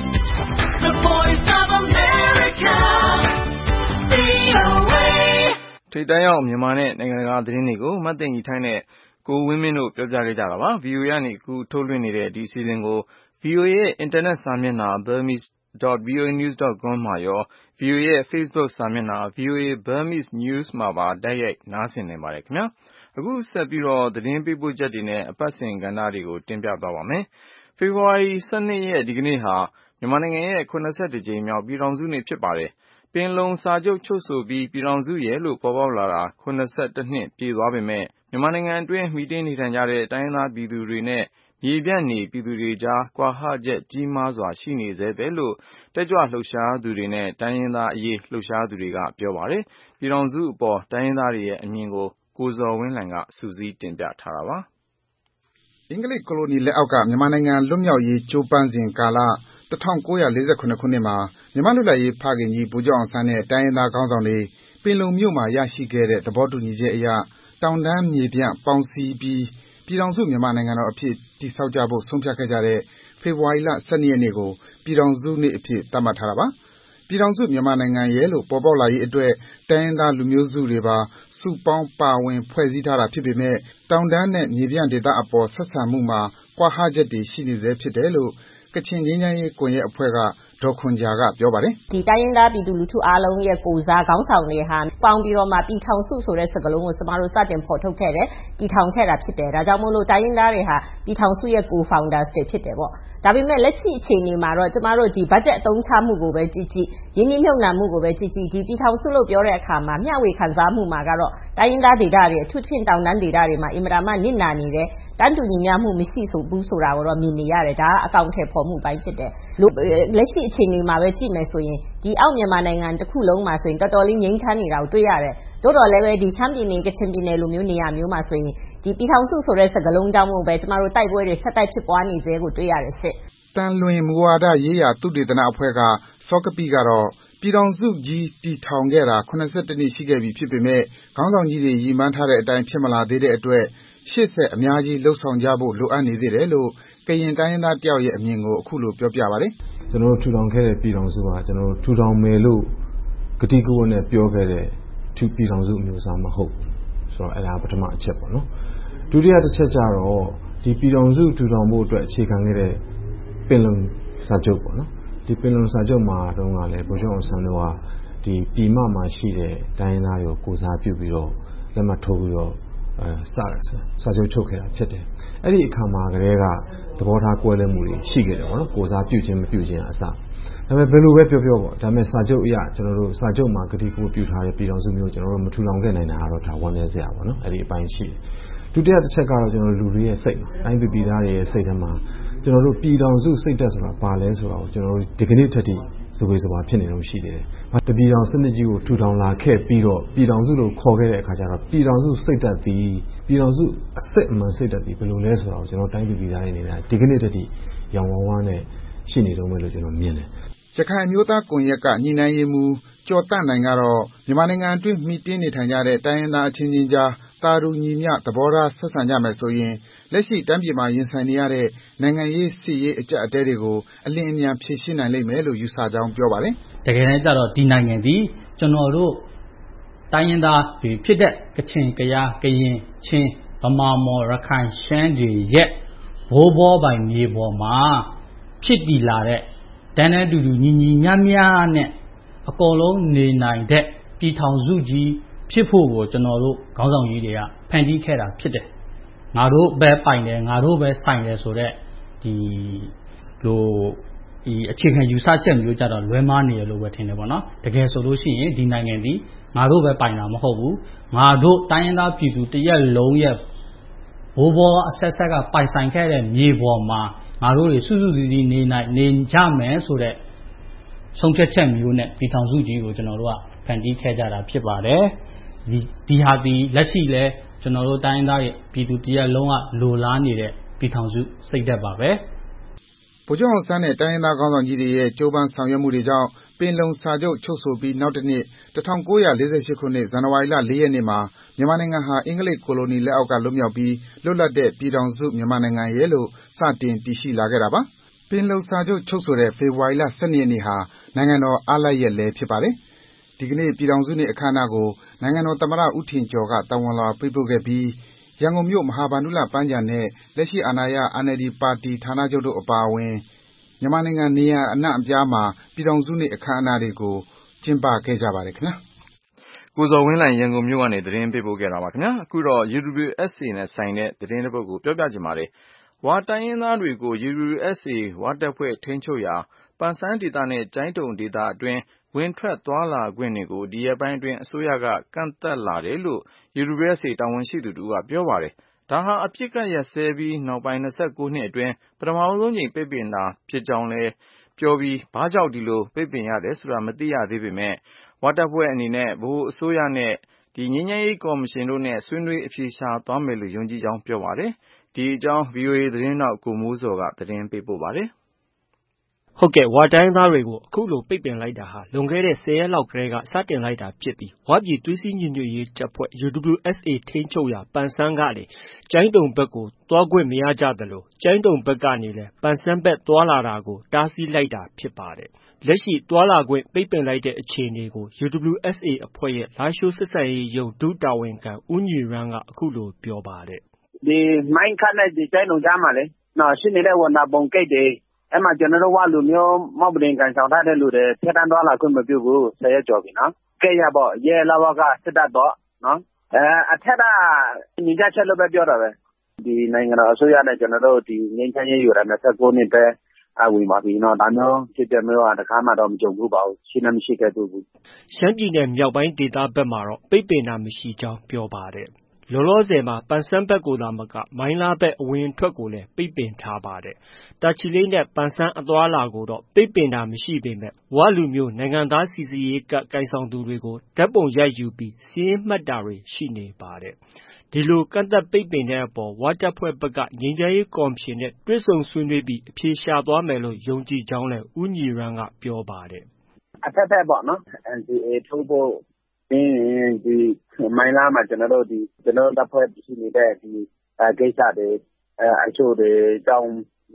the voice of America, ဗွီအိုအေထိပ်တန်းရောက်မြန်မာနဲ့နိုင်ငံတကာသတင်းတွေကိုမတ်သိင်ကြီးထိုင်းနဲ့ကိုဝင်းမင်းတို့ပြောပြခဲ့ကြတာပါ။ ဗွီအိုအေကနေအခုထုတ်လွှင့်နေတဲ့ဒီအစီအစဉ်ကို ဗွီအိုအေရဲ့အင်တာနက်စာမျက်နှာ burmese dot v o a news dot com မှာရော ဗွီအိုအေရဲ့ Facebook စာမျက်နှာ ဗွီအိုအေ Burmese News မှာပါတိုက်ရိုက်နားဆင်နိုင်ပါတယ်ခင်ဗျာ။အခုဆက်ပြီးတော့သတင်းပေးပို့ချက်တွေနဲ့အပတ်စဉ်ကဏ္ဍတွေကိုတင်ပြသွားပါမယ်။ဖေဖော်ဝါရီ၁၂ရက်ဒီကနေ့ဟာမြန်မာနိုင်ငံရဲ့၇၁ကြိမ်မြောက်ပြည်ထောင်စုနေ့ဖြစ်ပါတယ်။ပင်လုံစာချုပ်ချုပ်ဆိုပြီးပြည်ထောင်စုရဲ့လို့ပေါ်ပေါက်လာတာ၇၁နှစ်ပြည့်သွားပေမဲ့မြန်မာနိုင်ငံအတွင်းမှီတင်းနေထိုင်ကြတဲ့တိုင်းရင်းသားပြည်သူတွေနဲ့မြေပြန့်နေပြည်သူတွေကြားကွာဟချက်ကြီးမားစွာရှိနေဆဲပဲလို့တက်ကြွလှုပ်ရှားသူတွေနဲ့တိုင်းရင်းသားအရေးလှုပ်ရှားသူတွေကပြောပါတယ်။ပြည်ထောင်စုအပေါ်တိုင်းရင်းသားတွေရဲ့အမြင်ကိုကိုဇော်ဝင်းလှိုင်ကစုစည်းတင်ပြထားတာပါ။အင်္ဂလိပ်ကိုလိုနီလက်အောက်ကမြန်မာနိုင်ငံလွတ်မြောက်ရေးကြိုးပမ်းစဉ်ကာလ၁၉၄၇ခုနှစ်မှာမြန်မာလွတ်လပ်ရေးဖခင်ကြီးဗိုလ်ချုပ်အောင်ဆန်းနဲ့တိုင်းရင်းသားခေါင်းဆောင်တွေပင်လုံမြို့မှာရရှိခဲ့တဲ့သဘောတူညီချက်အရတောင်တန်းမြေပြန့်ပေါင်းစည်းပြီးပြည်ထောင်စုမြန်မာနိုင်ငံတော်အဖြစ်တည်ဆောက်ကြဖို့ဆုံးဖြတ်ခဲ့ကြတဲ့ဖေဖော်ဝါရီလ၁၂ရက်နေ့ကိုပြည်ထောင်စုနေ့အဖြစ်သတ်မှတ်ထားတာပါ။ပြည်ထောင်စုမြန်မာနိုင်ငံရဲ့လို့ပေါ်ပေါက်လာရေးအတွက်တိုင်းရင်းသားလူမျိုးစုတွေပါစုပေါင်းပါဝင်ဖွဲ့စည်းထားတာဖြစ်ပေမဲ့တောင်တန်းနဲ့မြေပြန့်ဒေသအပေါ်ဆက်ဆံမှုမှာကွာဟချက်တွေရှိနေဆဲဖြစ်တယ်လို့ကချင်ငြိမ်းချမ်းရေးကွန်ရက်အဖွဲ့ကဒေါ်ခွန်ဂျာကပြောပါတယ်။ဒီတိုင်းရင်းသားပြည်သူလူထုအားလုံးရဲ့ကိုစားခေါင်းဆောင်တွေဟာပေါင်းပြီးတော့မှပြည်ထောင်စုဆိုတဲ့စကားလုံးကိုကျမတို့စတင်ဖော်ထုတ်ခဲ့တယ်။တည်ထောင်ခဲ့တာဖြစ်တယ်။ဒါကြောင့်မို့လို့တိုင်းရင်းသားတွေဟာပြည်ထောင်စုရဲ့ကို founders တွေဖြစ်တယ်ပေါ့။ဒါပေမဲ့လက်ရှိအခြေအနေမှာတော့ကျမတို့ဒီ budget အသုံးချမှုကိုပဲကြည့်ကြည့်ရင်းနှီးမြှုပ်နှံမှုကိုပဲကြည့်ကြည့်ဒီပြည်ထောင်စုလို့ပြောတဲ့အခါမှာမျှဝေခံစားမှုမှာကတော့တိုင်းရင်းသားဒေသတွေအထူးသဖြင့်တောင်တန်းဒေသတွေမှာအင်မတန်မှနစ်နာနေတယ်။တန်းတူညီမျှမှုမရှိဆိုဘူးဆိုတာကိုတော့မြင်နေရတယ်။ဒါကအကောင့်ထဲပေါ်မှုပိုင်းဖြစ်တယ်။လက်ရှိအခြေအနေမှာပဲကြည့်မယ်ဆိုရင်ဒီအောက်မြန်မာနိုင်ငံတစ်ခုလုံးမှာဆိုရင်တော်တော်လေးငြိမ်းချမ်းနေတာကိုတွေ့ရတယ်။သို့တော်လည်းပဲဒီရှမ်းပြည်နယ်ကချင်ပြည်နယ်လိုမျိုးနေရာမျိုးမှာဆိုရင်ဒီပြည်ထောင်စုဆိုတဲ့စကားလုံးကြောင့်မို့ပဲကျမတို့တိုက်ပွဲတွေဆက်တိုက်ဖြစ်ပွားနေသေးကိုတွေ့ရတယ်ရှင့်။တန်လွင်မူဝါဒရေးရာသုတေသနအဖွဲ့ကစောကပိကတော့ပြည်ထောင်စုကြီးတည်ထောင်ခဲ့တာ၇၁နှစ်ရှိခဲ့ပြီဖြစ်ပေမဲ့ခေါင်းဆောင်ကြီးတွေရည်မှန်းထားတဲ့အတိုင်းဖြစ်မလာသေးတဲ့အတွက်ရှေ့ဆက်အများကြီးလှုပ်ဆောင်ကြဖို့လိုအပ်နေသေးတယ်လို့ကရင်တိုင်းရင်းသားတယောက်ရဲ့အမြင်ကိုအခုလိုပြောပြပါတယ်။ကျွန်တော်တို့ထူထောင်ခဲ့တဲ့ပြည်ထောင်စုကကျွန်တော်တို့ထူထောင်မယ်လို့ကတိကဝတ်နဲ့ပြောခဲ့တဲ့ထူပြည်ထောင်စုအမျိုးအစားမဟုတ်ဆိုတော့အဲ့ဒါပထမအချက်ပေါ့နော်။ဒုတိယတစ်ချက်ကျတော့ဒီပြည်ထောင်စုထူထောင်ဖို့အတွက်အခြေခံခဲ့တဲ့ပင်လုံစာချုပ်ပေါ့နော်။ဒီပင်လုံစာချုပ်မှာတုန်းကလည်းဗိုလ်ချုပ်အောင်ဆန်းတို့ကဒီပြည်မမှာရှိတဲ့တိုင်းရင်းသားတွေကိုကိုစားပြုပြီးတော့လက်မှတ်ထိုးပြီးတော့အဲစာစာချုပ်ချုပ်ခဲ့တာဖြစ်တယ်။အဲ့ဒီအခါမှာကလေးကသဘောထားကွဲလွဲမှုတွေရှိခဲ့တယ်ပေါ့နော်။ကိုစားပြုခြင်းမပြုခြင်းအစဒါပေမဲ့ဘယ်လိုပဲပြောပြောပေါ့ဒါပေမဲ့စာချုပ်အရကျွန်တော်တို့စာချုပ်မှာကတိကဝတ်ပြုထားတဲ့ပြည်တော်စုမျိုးကျွန်တော်တို့မထူထောင်ခဲ့နိုင်တာကတော့ဒါဝန်နေစရာပေါ့နော်။အဲ့ဒီအပိုင်းရှိတယ်။ဒုတိယတစ်ချက်ကတော့ကျွန်တော်တို့လူတွေရဲ့စိတ်တိုင်းပြည်ပြည်သားတွေရဲ့စိတ်ထဲမှာကျွန်တော်တို့ပြည်တော်စုစိတ်သက်ဆိုတာပါလဲဆိုတာကိုကျွန်တော်တို့ဒီကနေ့ထက်ထိစပွေးစပွားဖြစ်နေလို့ရှိနေတယ်။တပြည်တော်စနစ်ကြီးကိုထူထောင်လာခဲ့ပြီးတော့ပြည်တော်စုလို့ခေါ်ခဲ့တဲ့အခါကျတော့ပြည်တော်စုစိတ်သက်သည်ပြည်တော်စုအစစ်အမှန်စိတ်သက်သည်ဘယ်လိုလဲဆိုတာကိုကျွန်တော်တိုင်းပြည်ပြည်သားတွေနေတာဒီကနေ့ထက်ထိရောင်ဝါးဝါးနဲ့ရှိနေတော့မယ်လို့ကျွန်တော်မြင်တယ်။ရခိုင်မျိုးသားကွန်ရက်ကညီနိုင်ရေးမူကျော်တန့်နိုင်ကတော့မြန်မာနိုင်ငံအတွင်းမိတင်းနေထိုင်ကြတဲ့တိုင်းရင်းသားအချင်းချင်းကြားတာရူညီမျှသဘောထားဆက်ဆံကြမယ်ဆိုရင်လက်ရှိတိုင်းပြည်မှာရင်ဆိုင်နေရတဲ့နိုင်ငံရေးစစ်ရေးအကျပ်အတည်းတွေကိုအလင်းအမြန်ဖြေရှင်းနိုင်လိမ့်မယ်လို့ယူဆကြောင်းပြောပါတယ်။တကယ်တမ်းကျတော့ဒီနိုင်ငံဒီကျွန်တော်တို့တိုင်းရင်းသားတွေဖြစ်တဲ့ကချင်ကယားကရင်ချင်းဗမာမော်ရခိုင်ရှမ်းတွေရဲ့ဘိုးဘောပိုင်မြေပေါ်မှာဖြစ်တည်လာတဲ့တန်းတန်းတူတူညီညီမျှမျှနဲ့အကုန်လုံးနေနိုင်တဲ့ပြည်ထောင်စုကြီးဖြစ်ဖို့ကိုကျွန်တော်တို့ခေါင်းဆောင်ကြီးတွေကဖန်တီးခဲ့တာဖြစ်တယ်။ငါတို့ပဲပိုင်တယ်ငါတို့ပဲဆိုင်တယ်ဆိုတော့ဒီလိုဒီအခြေခံယူဆချက်မျိုးကြတော့လွဲမားနေရလို့ပဲထင်တယ်ပေါ့နော်။တကယ်ဆိုလို့ရှိရင်ဒီနိုင်ငံဒီငါတို့ပဲပိုင်တာမဟုတ်ဘူး။ငါတို့တိုင်းရင်းသားပြည်သူတရက်လုံးရဲ့ဘိုးဘောအဆက်ဆက်ကပိုင်ဆိုင်ခဲ့တဲ့မြေပေါ်မှာငါတို့တွေစုစုစည်းစည်းနေနိုင်နေကြမယ်ဆိုတဲ့ဆုံးဖြတ်ချက်မျိုးနဲ့ပြည်ထောင်စုကြီးကိုကျွန်တော်တို့ကဖန်တီးခဲ့ကြတာဖြစ်ပါတယ်ဒီဒီဟာဒီလက်ရှိလဲကျွန်တော်တို့တိုင်းသားရဲ့ပြည်သူတရက်လုံးကလိုလားနေတဲ့ပြည်ထောင်စုစိတ်သက်ပါပဲဗိုလ်ချုပ်အောင်ဆန်းနဲ့တိုင်းရင်းသားခေါင်းဆောင်ကြီးတွေရဲ့ကြိုးပမ်းဆောင်ရွက်မှုတွေကြောင့်ပင်လုံစာချုပ်ချုပ်ဆိုပြီးနောက်တစ်နှစ်၁၉၄၈ခုနှစ်ဇန်နဝါရီလ၄ရက်နေ့မှာမြန်မာနိုင်ငံဟာအင်္ဂလိပ်ကိုလိုနီလက်အောက်ကလွတ်မြောက်ပြီးလွတ်လပ်တဲ့ပြည်ထောင်စုမြန်မာနိုင်ငံရဲ့လို့စတင်တည်ရှိလာခဲ့တာပါပင်လုံစာချုပ်ချုပ်ဆိုတဲ့ဖေဖော်ဝါရီလ၁၂ရက်နေ့ဟာနိုင်ငံတော်အားလပ်ရက်လည်းဖြစ်ပါတယ်ဒီကနေ့ပြည်ထောင်စုနေ့အခမ်းအနားကိုနိုင်ငံတော်သမ္မတဦးထင်ကျော်ကတာဝန်လာပေးပို့ခဲ့ပြီးရန်ကုန်မြို့မဟာဗန္ဓုလပန်းခြံနဲ့လက်ရှိအာဏာရ N L D ပါတီဌာနချုပ်တို့အပါအဝင်မြန်မာနိုင်ငံနေရာအနှံ့အပြားမှာပြည်ထောင်စုနေ့အခမ်းအနားတွေကိုကျင်းပခဲ့ကြပါတယ်ခင်ဗျာကိုဇော်ဝင်းလှိုင်ရန်ကုန်မြို့ကနေသတင်းပေးပို့ခဲ့တာပါခင်ဗျာအခုတော့ U W S A နဲ့ဆိုင်တဲ့သတင်းတစ်ပုဒ်ကိုပြောပြချင်ပါတယ်ဝါတိုင်းရင်းသားတွေကို U W S A ဝါတပ်ဖွဲ့ထိန်းချုပ်ရာပန်ဆန်းဒေသနဲ့ကျိုင်းတုံဒေသအတွင်းဝင်ထွက်သွားလာခွင့်တွေကိုဒီရက်ပိုင်းအတွင်းအစိုးရကကန့်သတ်လာတယ်လို့ U W S A တာဝန်ရှိသူတို့ကပြောပါတယ်ဒါဟာအပြစ်ကရပ်စဲပြီးနောက်ပိုင်း၂၉နှစ်အတွင်းပထမဆုံးချိန်ပိတ်ပင်တာဖြစ်ကြောင်းလဲပြောပြီးဘာကြောင့်ဒီလိုပိတ်ပင်ရတယ်ဆိုတာမသိရသေးပေမဲ့ဝါတပ်ဖွဲ့အနေနဲ့ဗဟိုအစိုးရနဲ့ဒီငြိမ်းချမ်းရေးကော်မရှင်တို့နဲ့ဆွေးနွေးအဖြေရှာသွားမယ်လို့ယုံကြည်ကြောင်းပြောပါတယ်ဒီအကြောင်း V O A သတင်းတောက်ကိုမိုးစော်ကသတင်းပေးပို့ပါတယ်ဟုတ်ကဲ့ဝါတိုင်းသားတွေကိုအခုလိုပိတ်ပင်လိုက်တာဟာလွန်ခဲ့တဲ့ဆယ်ရက်လောက်ကတည်းကစတင်လိုက်တာဖြစ်ပြီးဝါပြည်သွေးစည်းညီညွတ်ရေးတပ်ဖွဲ့ U W S A ထိန်းချုပ်ရာပန်ဆန်းကနေကျိုင်းတုံဘက်ကိုသွားခွင့်မရကြသလိုကျိုင်းတုံဘက်ကနေလည်းပန်ဆန်းဘက်သွားလာတာကိုတားဆီးလိုက်တာဖြစ်ပါတယ်လက်ရှိသွားလာခွင့်ပိတ်ပင်လိုက်တဲ့အခြေအနေကို U W S A အဖွဲ့ရဲ့လာရှိုးဆက်ဆံရေးရုံးဒုတာဝန်ခံဦးညီရန်းကအခုလိုပြောပါတယ်ဒီမိုင်းခတ်နဲ့ဒီကျိုင်းတုံကြားမှာလေနော်ရှိနေတဲ့ဝန်နာပုံကိတ်တွေအဲ့မှာကျွန်တော်တို့ဝလူမျိုးမောက်ပရင်ကန်ဆောင်ထားတဲ့လူတွေဖျက်တမ်းသွားလာခွင့်မပြုဘူးဆယ်ရက်ကျော်ပြီနော်ကဲရပေါ့ရဲလာဘောကစစ်တပ်တော့နော်အဲအထက်ကညီကြချက်လို့ပဲပြောတာပဲဒီနိုင်ငံတော်အစိုးရနဲ့ကျွန်တော်တို့ဒီငင်းချမ်းရေးယူတာ၂၉နှစ်ပဲအဝင်ပါပြီနော်ဒါမျိုးဖြစ်တဲ့မျိုးကတခါမှတော့မကြုံဘူးပါဘူးရှင်းလည်းမရှိခဲ့ဘူးရှမ်းပြည်နယ်မြောက်ပိုင်းဒေသဘက်မှာတော့ပိတ်ပင်တာမရှိကြောင်းပြောပါတယ်လောလောဆယ်မှာပန်ဆန်းဘက်ကိုသာမကမိုင်းလားဘက်အဝင်ထွက်ကိုလည်းပိတ်ပင်ထားပါတယ်။တာချီလေးနဲ့ပန်ဆန်းအသွားလာကိုတော့ပိတ်ပင်တာမရှိပေမဲ့ဝလူမျိုးနိုင်ငံသားစီစီရေးကကိုင်ဆောင်သူတွေကိုဓာတ်ပုံရိုက်ယူပြီးစီးရင်မှတ်တာတွေရှိနေပါတယ်။ဒီလိုကန့်သက်ပိတ်ပင်တဲ့အပေါ်ဝတပ်ဖွဲ့ဘက်ကငြိမ်းချမ်းရေးကော်မရှင်နဲ့တွေ့ဆုံဆွေးနွေးပြီးအဖြေရှာသွားမယ်လို့ယုံကြည်ကြောင်းလည်းဦးညီရန်ကပြောပါတယ်။အထက်ထက်ပေါ့နော် N C A ထိုးဖို့ဒီဒီမိုင်းလားမှာကျွန်တော်တို့ဒီကျွန်တော်တပ်ဖွဲ့ရှိနေတဲ့ဒီကိစ္စတွေအဲအချို့တွေကြောင်း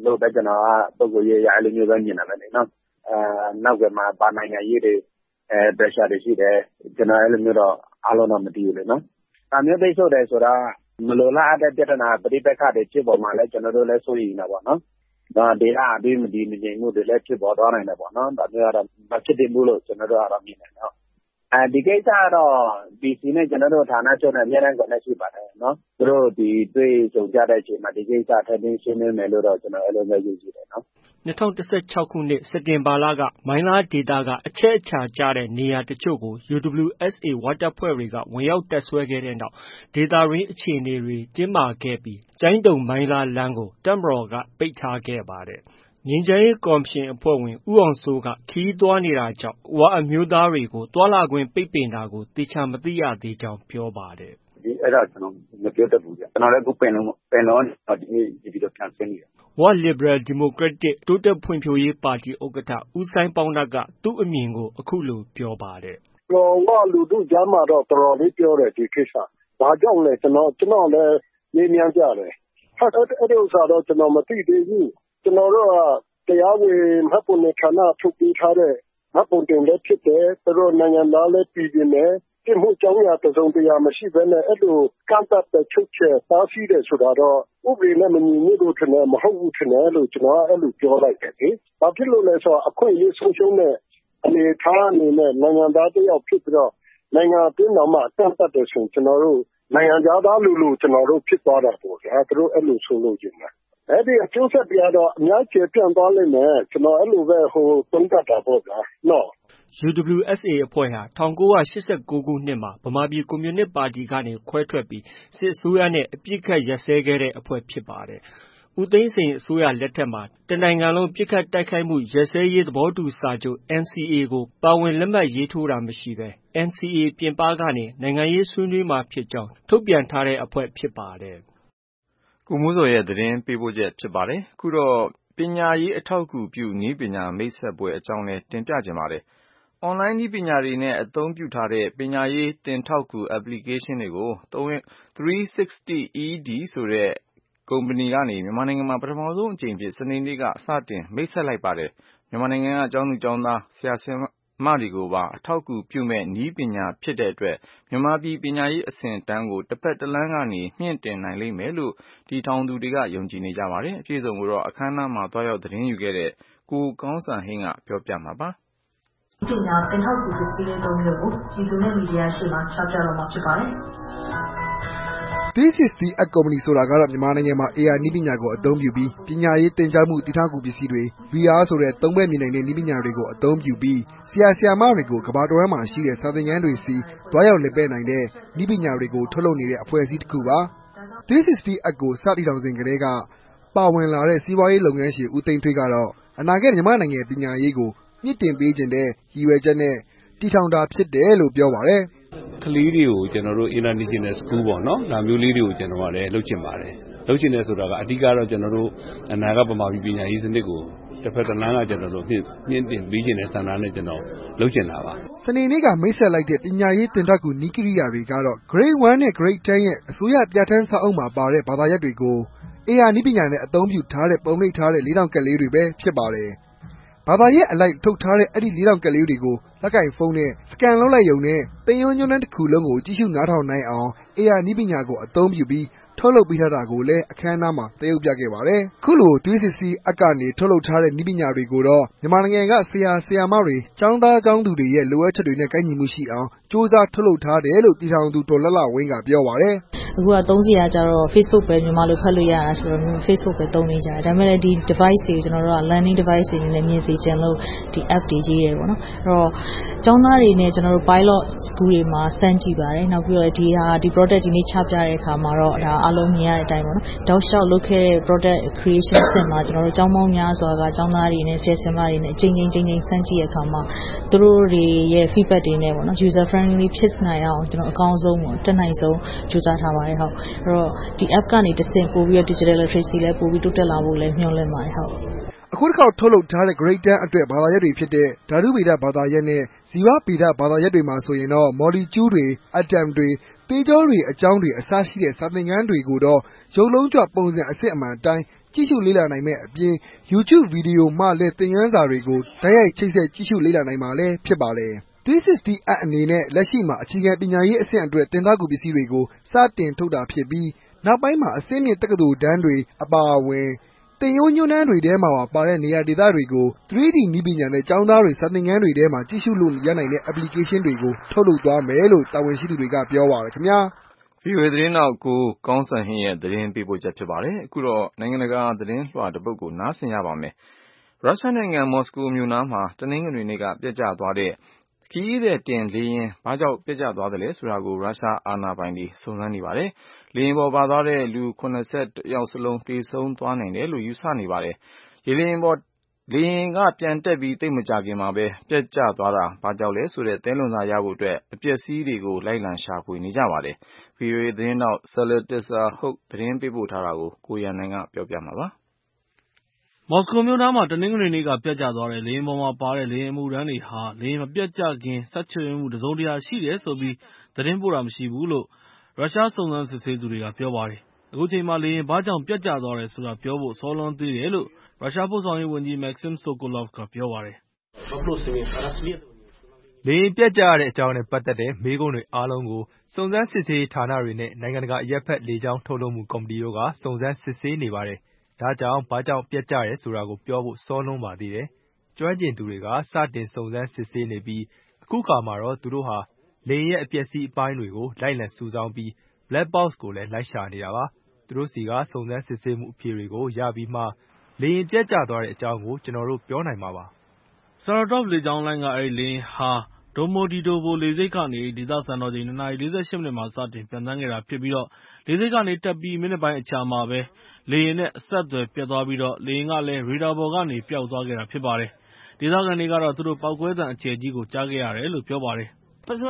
လို့ပဲကျွန်တော်ကပုဂ္ဂိုလ်ရေးရအဲ့လိုမျိုးပဲမြင်တာပဲလေနော်အဲနောက်ကမှာပါနိုင်ငံရေးတွေအဲ pressure တွေရှိတယ်ကျွန်တော်အဲ့လိုမျိုးတော့အားလုံးတော့မသိဘူးလေနော်ဒါမျိုးပိတ်ဆို့တယ်ဆိုတာမလိုလားအပ်တဲ့ပြဿနာပဋိပက္ခတွေဖြစ်ပေါ်မှာလဲကျွန်တော်တို့လည်းစိုးရိမ်နေတာပေါ့နော်ဒါဒေတာအပြီးမဒီမငြိမ်မှုတွေလည်းဖြစ်ပေါ်သွားနိုင်တယ်ပေါ့နော်ဒါမျိုးကတော့မဖြစ်သင့်ဘူးလို့ကျွန်တော်တို့ကတော့မြင်တယ်နော်အဲဒီကိစ္စကတော့ B C နဲ့ကျွန်တော်တို့ဌာနချုပ်နဲ့အများအားဖြင့်လည်းရှိပါတယ်နော်သူတို့ဒီတွေ့ကြုံကြတဲ့အချိန်မှာဒီကိစ္စထပ်ပြီးရှင်းနေမယ်လို့တော့ကျွန်တော်အဲ့လိုပဲယူဆတယ်နော်၂၀၁၆ခုနှစ်စက်တင်ဘာလကမိုင်းလားဒေသကအချက်အချာကျတဲ့နေရာတချို့ကို U W S A ဝတပ်ဖွဲ့တွေကဝင်ရောက်တပ်ဆွဲခဲ့တဲ့နောက်ဒေသရင်းအခြေအနေတွေတင်းမာခဲ့ပြီးကျိုင်းတုံမိုင်းလားလမ်းကိုတပ်မတော်ကပိတ်ထားခဲ့ပါတယ်ငြိမ်းချမ်းရေးကော်မရှင်အဖွဲ့ဝင်ဦးအောင်စိုးကခီးသွားနေတာကြောင့်ဝါအမျိုးသားတွေကိုတွာလာခွင့်ပိတ်ပင်တာကိုတေချာမသိရသေးကြောင်းပြောပါတယ်ဒီအဲ့ဒါကျွန်တော်မပြောတတ်ဘူးကြာကျွန်တော်လည်းအခုပင်လုံးပင်လုံးဒီနေ့ဒီဗီဒီယိုပြန်ဆင်းနေတယ်ဝါ Liberal Democratic တိုးတက်ဖွံ့ဖြိုးရေးပါတီဥက္ကဋ္ဌဦးဆိုင်ပေါင်းကသူ့အမြင်ကိုအခုလိုပြောပါတယ်တော်ဝါလူတို့ကြားမှာတော့တော်တော်လေးပြောတယ်ဒီကိစ္စဘာကြောင့်လဲကျွန်တော်ကျွန်တော်လည်းနေမြန်းကြတယ်အဲ့အဲ့ဒီဥစ္စာတော့ကျွန်တော်မသိသေးဘူးကျွန်တော်တို့ကတရားဝင်မှတ်ပုံနဲ့ခဏထုတ်ပေးထားတဲ့မှတ်ပုံတင်လည်းဖြစ်တယ်သူတို့နိုင်ငံသားလည်းပြည်ပြင်းတယ်ဒီမှုကြောင့်ရတစုံတရာမရှိဘဲနဲ့အဲ့လိုကန့်သက်တဲ့ချုပ်ချယ်သားစီးတယ်ဆိုတာတော့ဥပဒေနဲ့မညီညွတ်လို့ထင်တယ်မဟုတ်ဘူးထင်တယ်လို့ကျွန်တော်အဲ့လိုပြောလိုက်တယ်လေဘာဖြစ်လို့လဲဆိုတော့အခွင့်အရေးဆုံးရှုံးတဲ့အနေထားအနေနဲ့နိုင်ငံသားတယောက်ဖြစ်ပြီးတော့နိုင်ငံအတွင်းတော်မှာကန့်သက်တယ်ဆိုကျွန်တော်တို့နိုင်ငံသားလူလူကျွန်တော်တို့ဖြစ်သွားတာပေါ့ဗျာသူတို့အဲ့လိုဆိုလို့ကျင်တယ်အဲ့ဒီအကျိုးဆက်တွေကတော့အများကြီးပြန်သွားလိမ့်မယ်ကျွန်တော်အဲ့လိုပဲဟိုသုံးသပ်တာပေါ့ဗျာနော် U W S A အဖွဲ့ဟာ၁၉၈၉ခုနှစ်မှာဗမာပြည်ကွန်မြူနစ်ပါတီကနေခွဲထွက်ပြီးစစ်အစိုးရနဲ့အပြစ်ခတ်ရပ်စဲခဲ့တဲ့အဖွဲ့ဖြစ်ပါတယ်။ဦးသိန်းစိန်အစိုးရလက်ထက်မှာတနိုင်ငံလုံးပြစ်ခတ်တိုက်ခိုက်မှုရပ်စဲရေးသဘောတူစာချုပ် N C A ကိုပါဝင်လက်မှတ်ရေးထိုးတာမရှိဘဲ N C A ပြင်ပကနေနိုင်ငံရေးဆွေးနွေးမှာဖြစ်ကြောင်းထုတ်ပြန်ထားတဲ့အဖွဲ့ဖြစ်ပါတယ်။ကိုမိုးစောရဲ့သတင်းပေးပို့ချက်ဖြစ်ပါတယ်။ခုတော့ပညာရေးအထောက်အကူပြုနည်းပညာမိတ်ဆက်ပွဲအကြောင်းလည်းတင်ပြခြင်းပါတယ်။ Online နည်းပညာတွေနဲ့အသုံးပြုထားတဲ့ပညာရေးသင်ထောက်ကူ application တွေကို three sixty E D ဆိုတဲ့ကုမ္ပဏီကနေမြန်မာနိုင်ငံမှာပထမဆုံးအကြိမ်ဖြစ်စနေနေ့ကစတင်မိတ်ဆက်လိုက်ပါတယ်။မြန်မာနိုင်ငံကကျောင်းသူကျောင်းသားဆရာဆရာမတွေကိုပါအထောက်အကူပြုမဲ့နည်းပညာဖြစ်တဲ့အတွက်မြန်မာပြည်ပညာရေးအဆင့်အတန်းကိုတစ်ဖက်တစ်လမ်းကနေမြင့်တင်နိုင်လိမ့်မယ်လို့တည်ထောင်သူတွေကယုံကြည်နေကြပါတယ်။အပြည့်အစုံကိုတော့အခမ်းအနားမှာသွားရောက်သတင်းယူခဲ့တဲ့ကိုကောင်းစံဟင်းကပြောပြမှာပါ။ပညာသင်ထောက်ကူပစ္စည်းလေးသုံးမျိုးကိုပြည်သူနဲ့မီဒီယာရှေ့မှာချပြတော့မှာဖြစ်ပါတယ်။ three sixty App ကုမ္ပဏီဆိုတာကတော့မြန်မာနိုင်ငံမှာ A I နည်းပညာကိုအသုံးပြုပြီးပညာရေးသင်ကြားမှုတည်ထောင်ကူပစ္စည်းတွေ V R ဆိုတဲ့သုံးဘက်မြင်နိုင်တဲ့နည်းပညာတွေကိုအသုံးပြုပြီးဆရာဆရာမတွေကိုကမ္ဘာတစ်ဝှမ်းမှာရှိတဲ့စာသင်ခန်းတွေစီသွားရောက်လည်ပတ်နိုင်တဲ့နည်းပညာတွေကိုထုတ်လုပ်နေတဲ့အဖွဲ့အစည်းတစ်ခုပါ။ three sixty App ကိုစတည်ထောင်စဉ်ကတည်းကပါဝင်လာတဲ့စီးပွားရေးလုပ်ငန်းရှင်ဦးသိန်းထွေးကတော့အနာဂတ်မြန်မာနိုင်ငံပညာရေးကိုမြင့်တင်ပေးခြင်းတဲ့ရည်ရွယ်ချက်နဲ့တည်ထောင်တာဖြစ်တယ်လို့ပြောပါတယ်။ကလေးတွေကိုကျွန်တော်တို့ International School ပေါ့နော်ဒါမျိုးလေးတွေကိုကျွန်တော်ကလည်းလုပ်ချင်ပါတယ်။လုပ်ချင်တယ်ဆိုတာကအဓိကတော့ကျွန်တော်တို့အနာဂတ်ဗမာပြည်ပညာရေးစနစ်ကိုတစ်ဖက်တစ်လမ်းကကျွန်တော်တို့မြင့်တင်ပေးခြင်းတဲ့ဆန္ဒနဲ့ကျွန်တော်လုပ်ချင်တာပါ။စနေနေ့ကမိတ်ဆက်လိုက်တဲ့ပညာရေးသင်ထောက်ကူနည်းကိရိယာတွေကတော့ Grade one နဲ့ Grade ten ရဲ့အစိုးရပြဋ္ဌာန်းစာအုပ်မှာပါတဲ့ဘာသာရပ်တွေကို A I နည်းပညာနဲ့အသုံးပြုထားတဲ့ပုံနှိပ်ထားတဲ့လေးတောင်ကက်လေးတွေပဲဖြစ်ပါတယ်။ဘာသာရပ်အလိုက်ထုတ်ထားတဲ့အဲ့ဒီလေးတောင်ကက်လေးတွေကိုလက်ကင်ဖုန်းနဲ့စကန်လုပ်လိုက်ရုံနဲ့သင်ရိုးညွှန်းတန်းတစ်ခုလုံးကိုကြည့်ရှုနားထောင်နိုင်အောင် A I နည်းပညာကိုအသုံးပြုပြီးထုတ်လုပ်ပေးထားတာကိုလည်းအခမ်းအနားမှာသရုပ်ပြခဲ့ပါတယ်။ခုလို three sixty App ကနေထုတ်လုပ်ထားတဲ့နည်းပညာတွေကိုတော့မြန်မာနိုင်ငံကဆရာဆရာမတွေကျောင်းသားကျောင်းသူတွေရဲ့လိုအပ်ချက်တွေနဲ့ကိုက်ညီမှုရှိအောင်စ조사ထုတ်လုပ်ထားတယ်လို့တည်ထောင်သူဒေါ်လှလှဝင်းကပြောပါတယ်။အခုကသုံးစရာကြတော့ Facebook ပဲမြန်မာလိုဖတ်လို့ရတာဆိုတော့ Facebook ပဲသုံးနေကြတယ်။ဒါပေမဲ့ဒီ device တွေကျွန်တော်တို့က learning device တွေနဲ့မြင်စေချင်လို့ဒီ app တွေကြီးရယ်ပေါ့နော်။အဲ့တော့ကျောင်းသားတွေနဲ့ကျွန်တော်တို့ pilot school တွေမှာစမ်းကြည့်ပါတယ်။နောက်ပြီးတော့ဒီဟာဒီ product ဒီနေ့ချပြတဲ့အခါမှာတော့ဒါအားလုံးမြင်ရတဲ့အတိုင်းပေါ့နော်။တောက်လျှောက်လုပ်ခဲ့တဲ့ product creation ဆင့်မှာကျွန်တော်တို့ကျောင်းပေါင်းများစွာကကျောင်းသားတွေနဲ့ဆရာဆရာမတွေနဲ့အချိန်ချင်းချင်းချင်းစမ်းကြည့်တဲ့အခါမှာသူတို့တွေရဲ့ feedback တွေနဲ့ပေါ့နော် user friendly ဖြစ်နိုင်အောင်ကျွန်တော်အကောင်းဆုံးပေါ့တက်နိုင်ဆုံးကြိုးစားထားပါတယ်ဟုတ်အဲ့တော့ဒီ app ကနေတစ်ဆင့်ပို့ပြီးတော့ digital literacy လည်းပို့ပြီးတိုးတက်လာဖို့လည်းမျှော်လင့်ပါတယ်ဟုတ်အခုတစ်ခေါက်ထုတ်လုပ်ထားတဲ့ Grade ten အတွက်ဘာသာရပ်တွေဖြစ်တဲ့ဓာတုဗေဒဘာသာရပ်နဲ့ဇီဝဗေဒဘာသာရပ်တွေမှာဆိုရင်တော့ molecule တွေ atom တွေသွေးကြောတွေအကြောင်းတွေအစရှိတဲ့စာသင်ခန်းတွေကိုတော့ရုပ်လုံးကြွပုံစံအစစ်အမှန်အတိုင်းကြည့်ရှုလေ့လာနိုင်မယ့်အပြင် YouTube ဗီဒီယိုမှလည်းသင်ခန်းစာတွေကိုတိုက်ရိုက်ချိတ်ဆက်ကြည့်ရှုလေ့လာနိုင်မှာလည်းဖြစ်ပါတယ်။ ၃၆၀ app အနေနဲ့လက်ရှိမှာအခြေခံပညာရေးအဆင့်အတွက်သင်သားကူပစ္စည်းတွေကိုစတင်ထုတ်တာဖြစ်ပြီးနောက်ပိုင်းမှာအဆင့်မြင့်တက္ကသိုလ်တန်းတွေအပါအဝင်သင်ရိုးညွှန်းတမ်းတွေထဲမှာပါတဲ့နေရာဒေသတွေကို သရီးဒီ နည်းပညာနဲ့ကျောင်းသားတွေစာသင်ခန်းတွေထဲမှာကြည့်ရှုလို့ရနိုင်တဲ့ application တွေကိုထုတ်လုပ်သွားမယ်လို့တာဝန်ရှိသူတွေကပြောပါတယ်ခင်ဗျာ။ ဗွီအိုအေသတင်းထောက်ကိုကောင်းစံဟင်းရဲ့သတင်းပေးပို့ချက်ဖြစ်ပါတယ်။အခုတော့နိုင်ငံတကာသတင်းလွှာတစ်ပုဒ်ကိုနားဆင်ရပါမယ်။ရုရှားနိုင်ငံမော်စကိုမြို့နားမှာတနင်္ဂနွေနေ့ကပျက်ကျသွားတဲ့ခရီးသည်တင်လေယာဉ်ဘာကြောင့်ပျက်ကျသွားသလဲဆိုတာကိုရုရှားအာဏာပိုင်တွေစုံစမ်းနေပါတယ်။လေယာဉ်ပေါ်ပါသွားတဲ့လူ၇၁ယောက်စလုံးသေဆုံးသွားနိုင်တယ်လို့ယူဆနေပါတယ်။လေယာဉ်ပေါ်လေယာဉ်ကပြန်တက်ပြီးသိပ်မကြာခင်မှာပဲပျက်ကျသွားတာဘာကြောင့်လဲဆိုတဲ့သဲလွန်စာရဖို့အတွက်အပျက်အစီးတွေကိုလိုက်လံရှာဖွေနေကြပါတယ်။ ဗွီအိုအေသတင်းထောက် Zalatiza Hoke သတင်းပေးပို့ထားတာကိုကိုရန်နိုင်ကပြောပြမှာပါ။မော်စကိုမြို့နားမှာတနင်္ဂနွေနေ့ကပျက်ကျသွားတဲ့လေယာဉ်ပေါ်မှာပါတဲ့လေယာဉ်အမှုထမ်းတွေဟာလေယာဉ်မပျက်ကျခင်စက်ချို့ယွင်းမှုတစုံတရာရှိတယ်ဆိုပြီးသတင်းပို့တာမရှိဘူးလို့ရုရှားစုံစမ်းစစ်ဆေးသူတွေကပြောပါတယ်။အခုချိန်မှာလေယာဉ်ဘာကြောင့်ပျက်ကျသွားတယ်ဆိုတာပြောဖို့စောလွန်းသေးတယ်လို့ရုရှားပို့ဆောင်ရေးဝန်ကြီး Maxim Sokolov ကပြောပါတယ်။လေယာဉ်ပျက်ကျရတဲ့အကြောင်းနဲ့ပတ်သက်တဲ့မေးခွန်းတွေအားလုံးကိုစုံစမ်းစစ်ဆေးရေးဌာနတွေနဲ့နိုင်ငံတကာအရပ်ဘက်လေကြောင်းထုတ်လုပ်မှုကော်မတီတို့ကစုံစမ်းစစ်ဆေးနေပါတယ်။ဒါကြောင့်ဘာကြောင့်ပျက်ကျတယ်ဆိုတာကိုပြောဖို့စောလွန်းပါသေးတယ်။ကျွမ်းကျင်သူတွေကစတင်စုံစမ်းစစ်ဆေးနေပြီးအခုခါမှာတော့သူတို့ဟာလေယာဉ်ရဲ့အပျက်အစီးအပိုင်းတွေကိုလိုက်လံစုဆောင်းပြီး Black Box ကိုလည်းလိုက်ရှာနေတာပါ။သူတို့ဆီကစုံစမ်းစစ်ဆေးမှုအဖြေတွေကိုရပြီးမှလေယာဉ်ပျက်ကျသွားတဲ့အကြောင်းကိုကျွန်တော်တို့ပြောနိုင်မှာပါ။ Saratov လေကြောင်းလိုင်းကအဲဒီလေယာဉ်ဟာ Domodedovo လေဆိပ်ကနေဒေသစံတော်ချိန်၂နာရီ၄၈မိနစ်မှာစတင်ပျံသန်းခဲ့တာဖြစ်ပြီးလေဆိပ်ကနေတက်ပြီးမိနစ်ပိုင်းအကြာမှာပဲလေယာဉ်နဲ့အဆက်အသွယ်ပြတ်သွားပြီးလေယာဉ်ကလည်းရေဒါပေါ်ကနေပျောက်သွားခဲ့တာဖြစ်ပါတယ်။ဒေသခံတွေကတော့သူတို့ပေါက်ကွဲသံအကျယ်ကြီးကိုကြားခဲ့ရတယ်လို့ပြောပါတယ်။ “ကျမ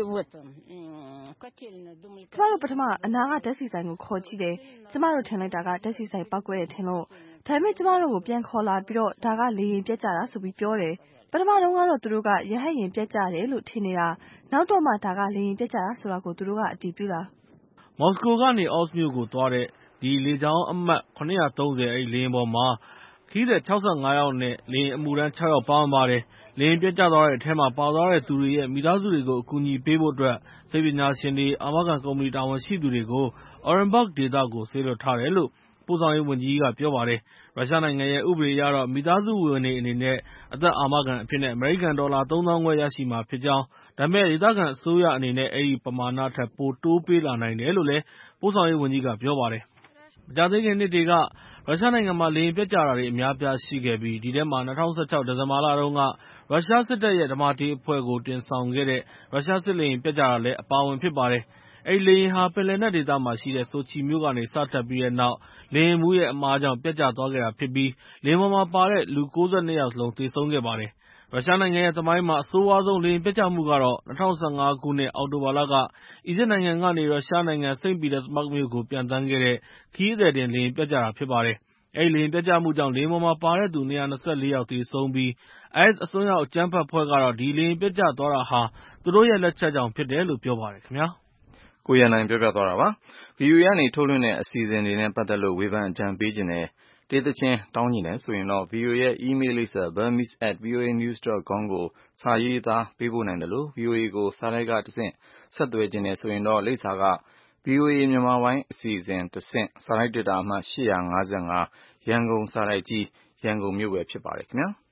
တို့ပထမအနားကဓာတ်ဆီဆိုင်ကိုခေါ်ကြည့်တယ်။ကျမတို့ထင်လိုက်တာကဓာတ်ဆီဆိုင်ပေါက်ကွဲတယ်ထင်လို့။ဒါပေမဲ့ကျမတို့ကိုပြန်ခေါ်လာပြီးဒါကလေယာဉ်ပျက်ကျတာဆိုပြီးပြောတယ်။ပထမတုန်းကတော့သူတို့ကရဟတ်ယာဉ်ပျက်ကျတယ်လို့ထင်နေတာ။နောက်တော့မှဒါကလေယာဉ်ပျက်ကျတာဆိုတာကိုသူတို့ကအတည်ပြုတာ။ ”မော်စကိုကနေ Omsk မြို့ကိုသွားတဲ့လေကြောင်းအမှတ်၇၃၀အဲဒီလေယာဉ်ပေါ်မှာခရီးသည်၆၅ယောက်နဲ့လေယာဉ်အမှုထမ်း၆ယောက်ပါဝင်ပါတယ်။လေယာဉ်ပျက်ကျသွားတဲ့အထဲမှာပါသွားတဲ့သူတွေရဲ့မိသားစုတွေကိုအကူအညီပေးဖို့အတွက်ဆေးပညာရှင်တွေ၊အာမခံကုမ္ပဏီတာဝန်ရှိသူတွေကို Orenburg ဒေသကိုစေလွှတ်ထားတယ်လို့ပို့ဆောင်ရေးဝန်ကြီးကပြောပါတယ်။ရုရှားနိုင်ငံရဲ့ဥပဒေအရတော့မိသားစုဝင်တွေအနေနဲ့အသက်အာမခံအဖြစ်နဲ့အမေရိကန်ဒေါ်လာသုံးသောင်းခွဲရရှိမှာဖြစ်ကြောင်း၊ဒါပေမဲ့ဒေသခံအစိုးရအနေနဲ့အဲဒီပမာဏထက်ပိုတိုးပေးလာနိုင်တယ်လို့လည်းပို့ဆောင်ရေးဝန်ကြီးကပြောပါတယ်။မကြာသေးခင်နှစ်တွေကရုရှားနိုင်ငံမှာလေယာဉ်ပျက်ကျတာတွေအများအပြားရှိခဲ့ပြီးဒီထဲမှာ၂၀၁၆ ဒီဇင်ဘာလတုန်းကရုရှားစစ်တပ်ရဲ့ဓမ္မတေးအဖွဲ့ကိုတင်ဆောင်ခဲ့တဲ့ရုရှားစစ်လေယာဉ်ပျက်ကျတာလည်းအပါအဝင်ဖြစ်ပါတယ်။အဲဒီလေယာဉ်ဟာပင်လယ်နက်ဒေသမှာရှိတဲ့ဆိုချီမြို့ကနေစထွက်ပြီးတဲ့နောက်လေယာဉ်မှူးရဲ့အမှားကြောင့်ပျက်ကျသွားခဲ့တာဖြစ်ပြီးလေယာဉ်ပေါ်မှာပါတဲ့လူ၉၂ယောက်စလုံးသေဆုံးခဲ့ပါတယ်။ရုရှားနိုင်ငံရဲ့သမိုင်းမှာအဆိုးရွားဆုံးလေယာဉ်ပျက်ကျမှုကတော့၂၀၁၅ခုနှစ်အောက်တိုဘာလကအီဂျစ်နိုင်ငံကနေရုရှားနိုင်ငံ စိန့်ပီတာစဘာ့ဂ်မြို့ကိုပျံသန်းခဲ့တဲ့ခရီးသည်တင်လေယာဉ်ပျက်ကျတာဖြစ်ပါတယ်။အဲဒီလေယာဉ်ပျက်ကျမှုကြောင့်လေယာဉ်ပေါ်မှာပါတဲ့သူ၂၂၄ယောက်သေဆုံးပြီးအိုင်အက်စ်အစွန်းရောက်အကြမ်းဖက်အဖွဲ့ကတော့ဒီလေယာဉ်ပျက်ကျသွားတာဟာသူတို့ရဲ့လက်ချက်ကြောင့်ဖြစ်တယ်လို့ပြောပါတယ်ခင်ဗျာ။ကိုရန်နိုင်ပြောပြသွားတာပါ။ ဗွီအိုအေကနေထုတ်လွှင့်တဲ့အစီအစဉ်တွေနဲ့ပတ်သက်လို့ဝေဖန်အကြံပေးချင်တယ်တေးသချင်းတောင်းချင်တယ်ဆိုရင်တော့ ဗွီအိုအေရဲ့ email လိပ်စာ burmese at voanews dot com ကိုစာရေးသားပေးပို့နိုင်တယ်လို့ ဗွီအိုအေကိုစာတိုက်ကတဆင့်ဆက်သွယ်ချင်တယ်ဆိုရင်တော့လိပ်စာက ဗွီအိုအေမြန်မာပိုင်းအစီအစဉ်တဆင့်စာတိုက်ဒေတာအမှတ်၈၅၅ရန်ကုန်စာတိုက်ကြီးရန်ကုန်မြို့ပဲဖြစ်ပါတယ်ခင်ဗျာ။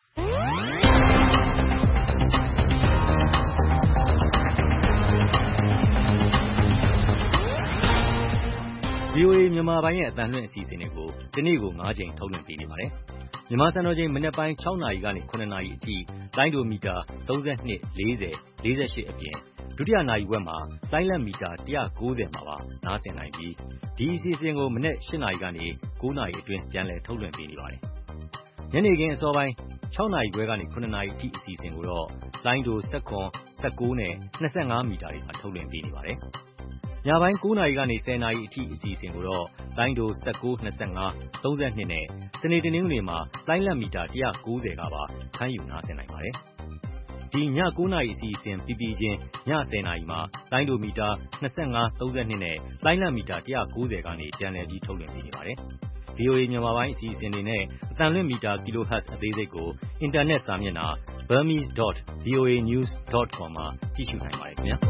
ဗွီအိုအေမြန်မာပိုင်းရဲ့အသံလွှင့်အစီအစဉ်တွေကိုတနေ့ကို၅ကြိမ်ထုတ်လွှင့်ပေးနေပါတယ်။မြန်မာစံတော်ချိန်မနက်ပိုင်း၆နာရီကနေ၇နာရီအထိလိုင်းဒိုမီတာ၃၂၊၄၀၊၄၈အပြင်ဒုတိယနာရီဝက်မှာလိုင်းလတ်မီတာ၁၉၀မှာပါနားဆင်နိုင်ပြီးဒီအစီအစဉ်ကိုမနက်၈နာရီကနေ၉နာရီအတွင်းပြန်လည်ထုတ်လွှင့်ပေးနေပါတယ်။ညနေခင်းအစောပိုင်း၆နာရီခွဲကနေ၇နာရီအထိအစီအစဉ်ကိုတော့လိုင်းဒို၁၇၊၁၉နဲ့၂၅မီတာတွေမှာထုတ်လွှင့်ပေးနေပါတယ်။ညပိုင်း၉နာရီကနေ၁၀နာရီအထိအစီအစဉ်ကိုတော့လိုင်းဒို၁၉၊၂၅၊၃၂နဲ့စနေတနင်္ဂနွေမှာလိုင်းလတ်မီတာ၁၉၀ကပါဖမ်းယူနားဆင်နိုင်ပါတယ်။ဒီညကိုးနာရီအစီအစဉ်ပြီးပြီးချင်းညဆယ်နာရီမှာလိုင်းဒိုမီတာနှစ်ငါး သုံး၂နဲ့လိုင်းလံမီတာတစ်ရာကိုးဆယ်ကနေပြန်လည်ပြီးထုတ်လွှင့်ပေးနေပါတယ်။ ဗွီအိုအေ မြန်မာပိုင်းအစီအစဉ်တွေနဲ့အသံလွှင့်မီတာ kilohertz အသေးစိတ်ကိုအင်တာနက်စာမျက်နှာ burmese dot voa news dot com မှာကြည့်ရှုနိုင်ပါတယ်ခင်ဗျာ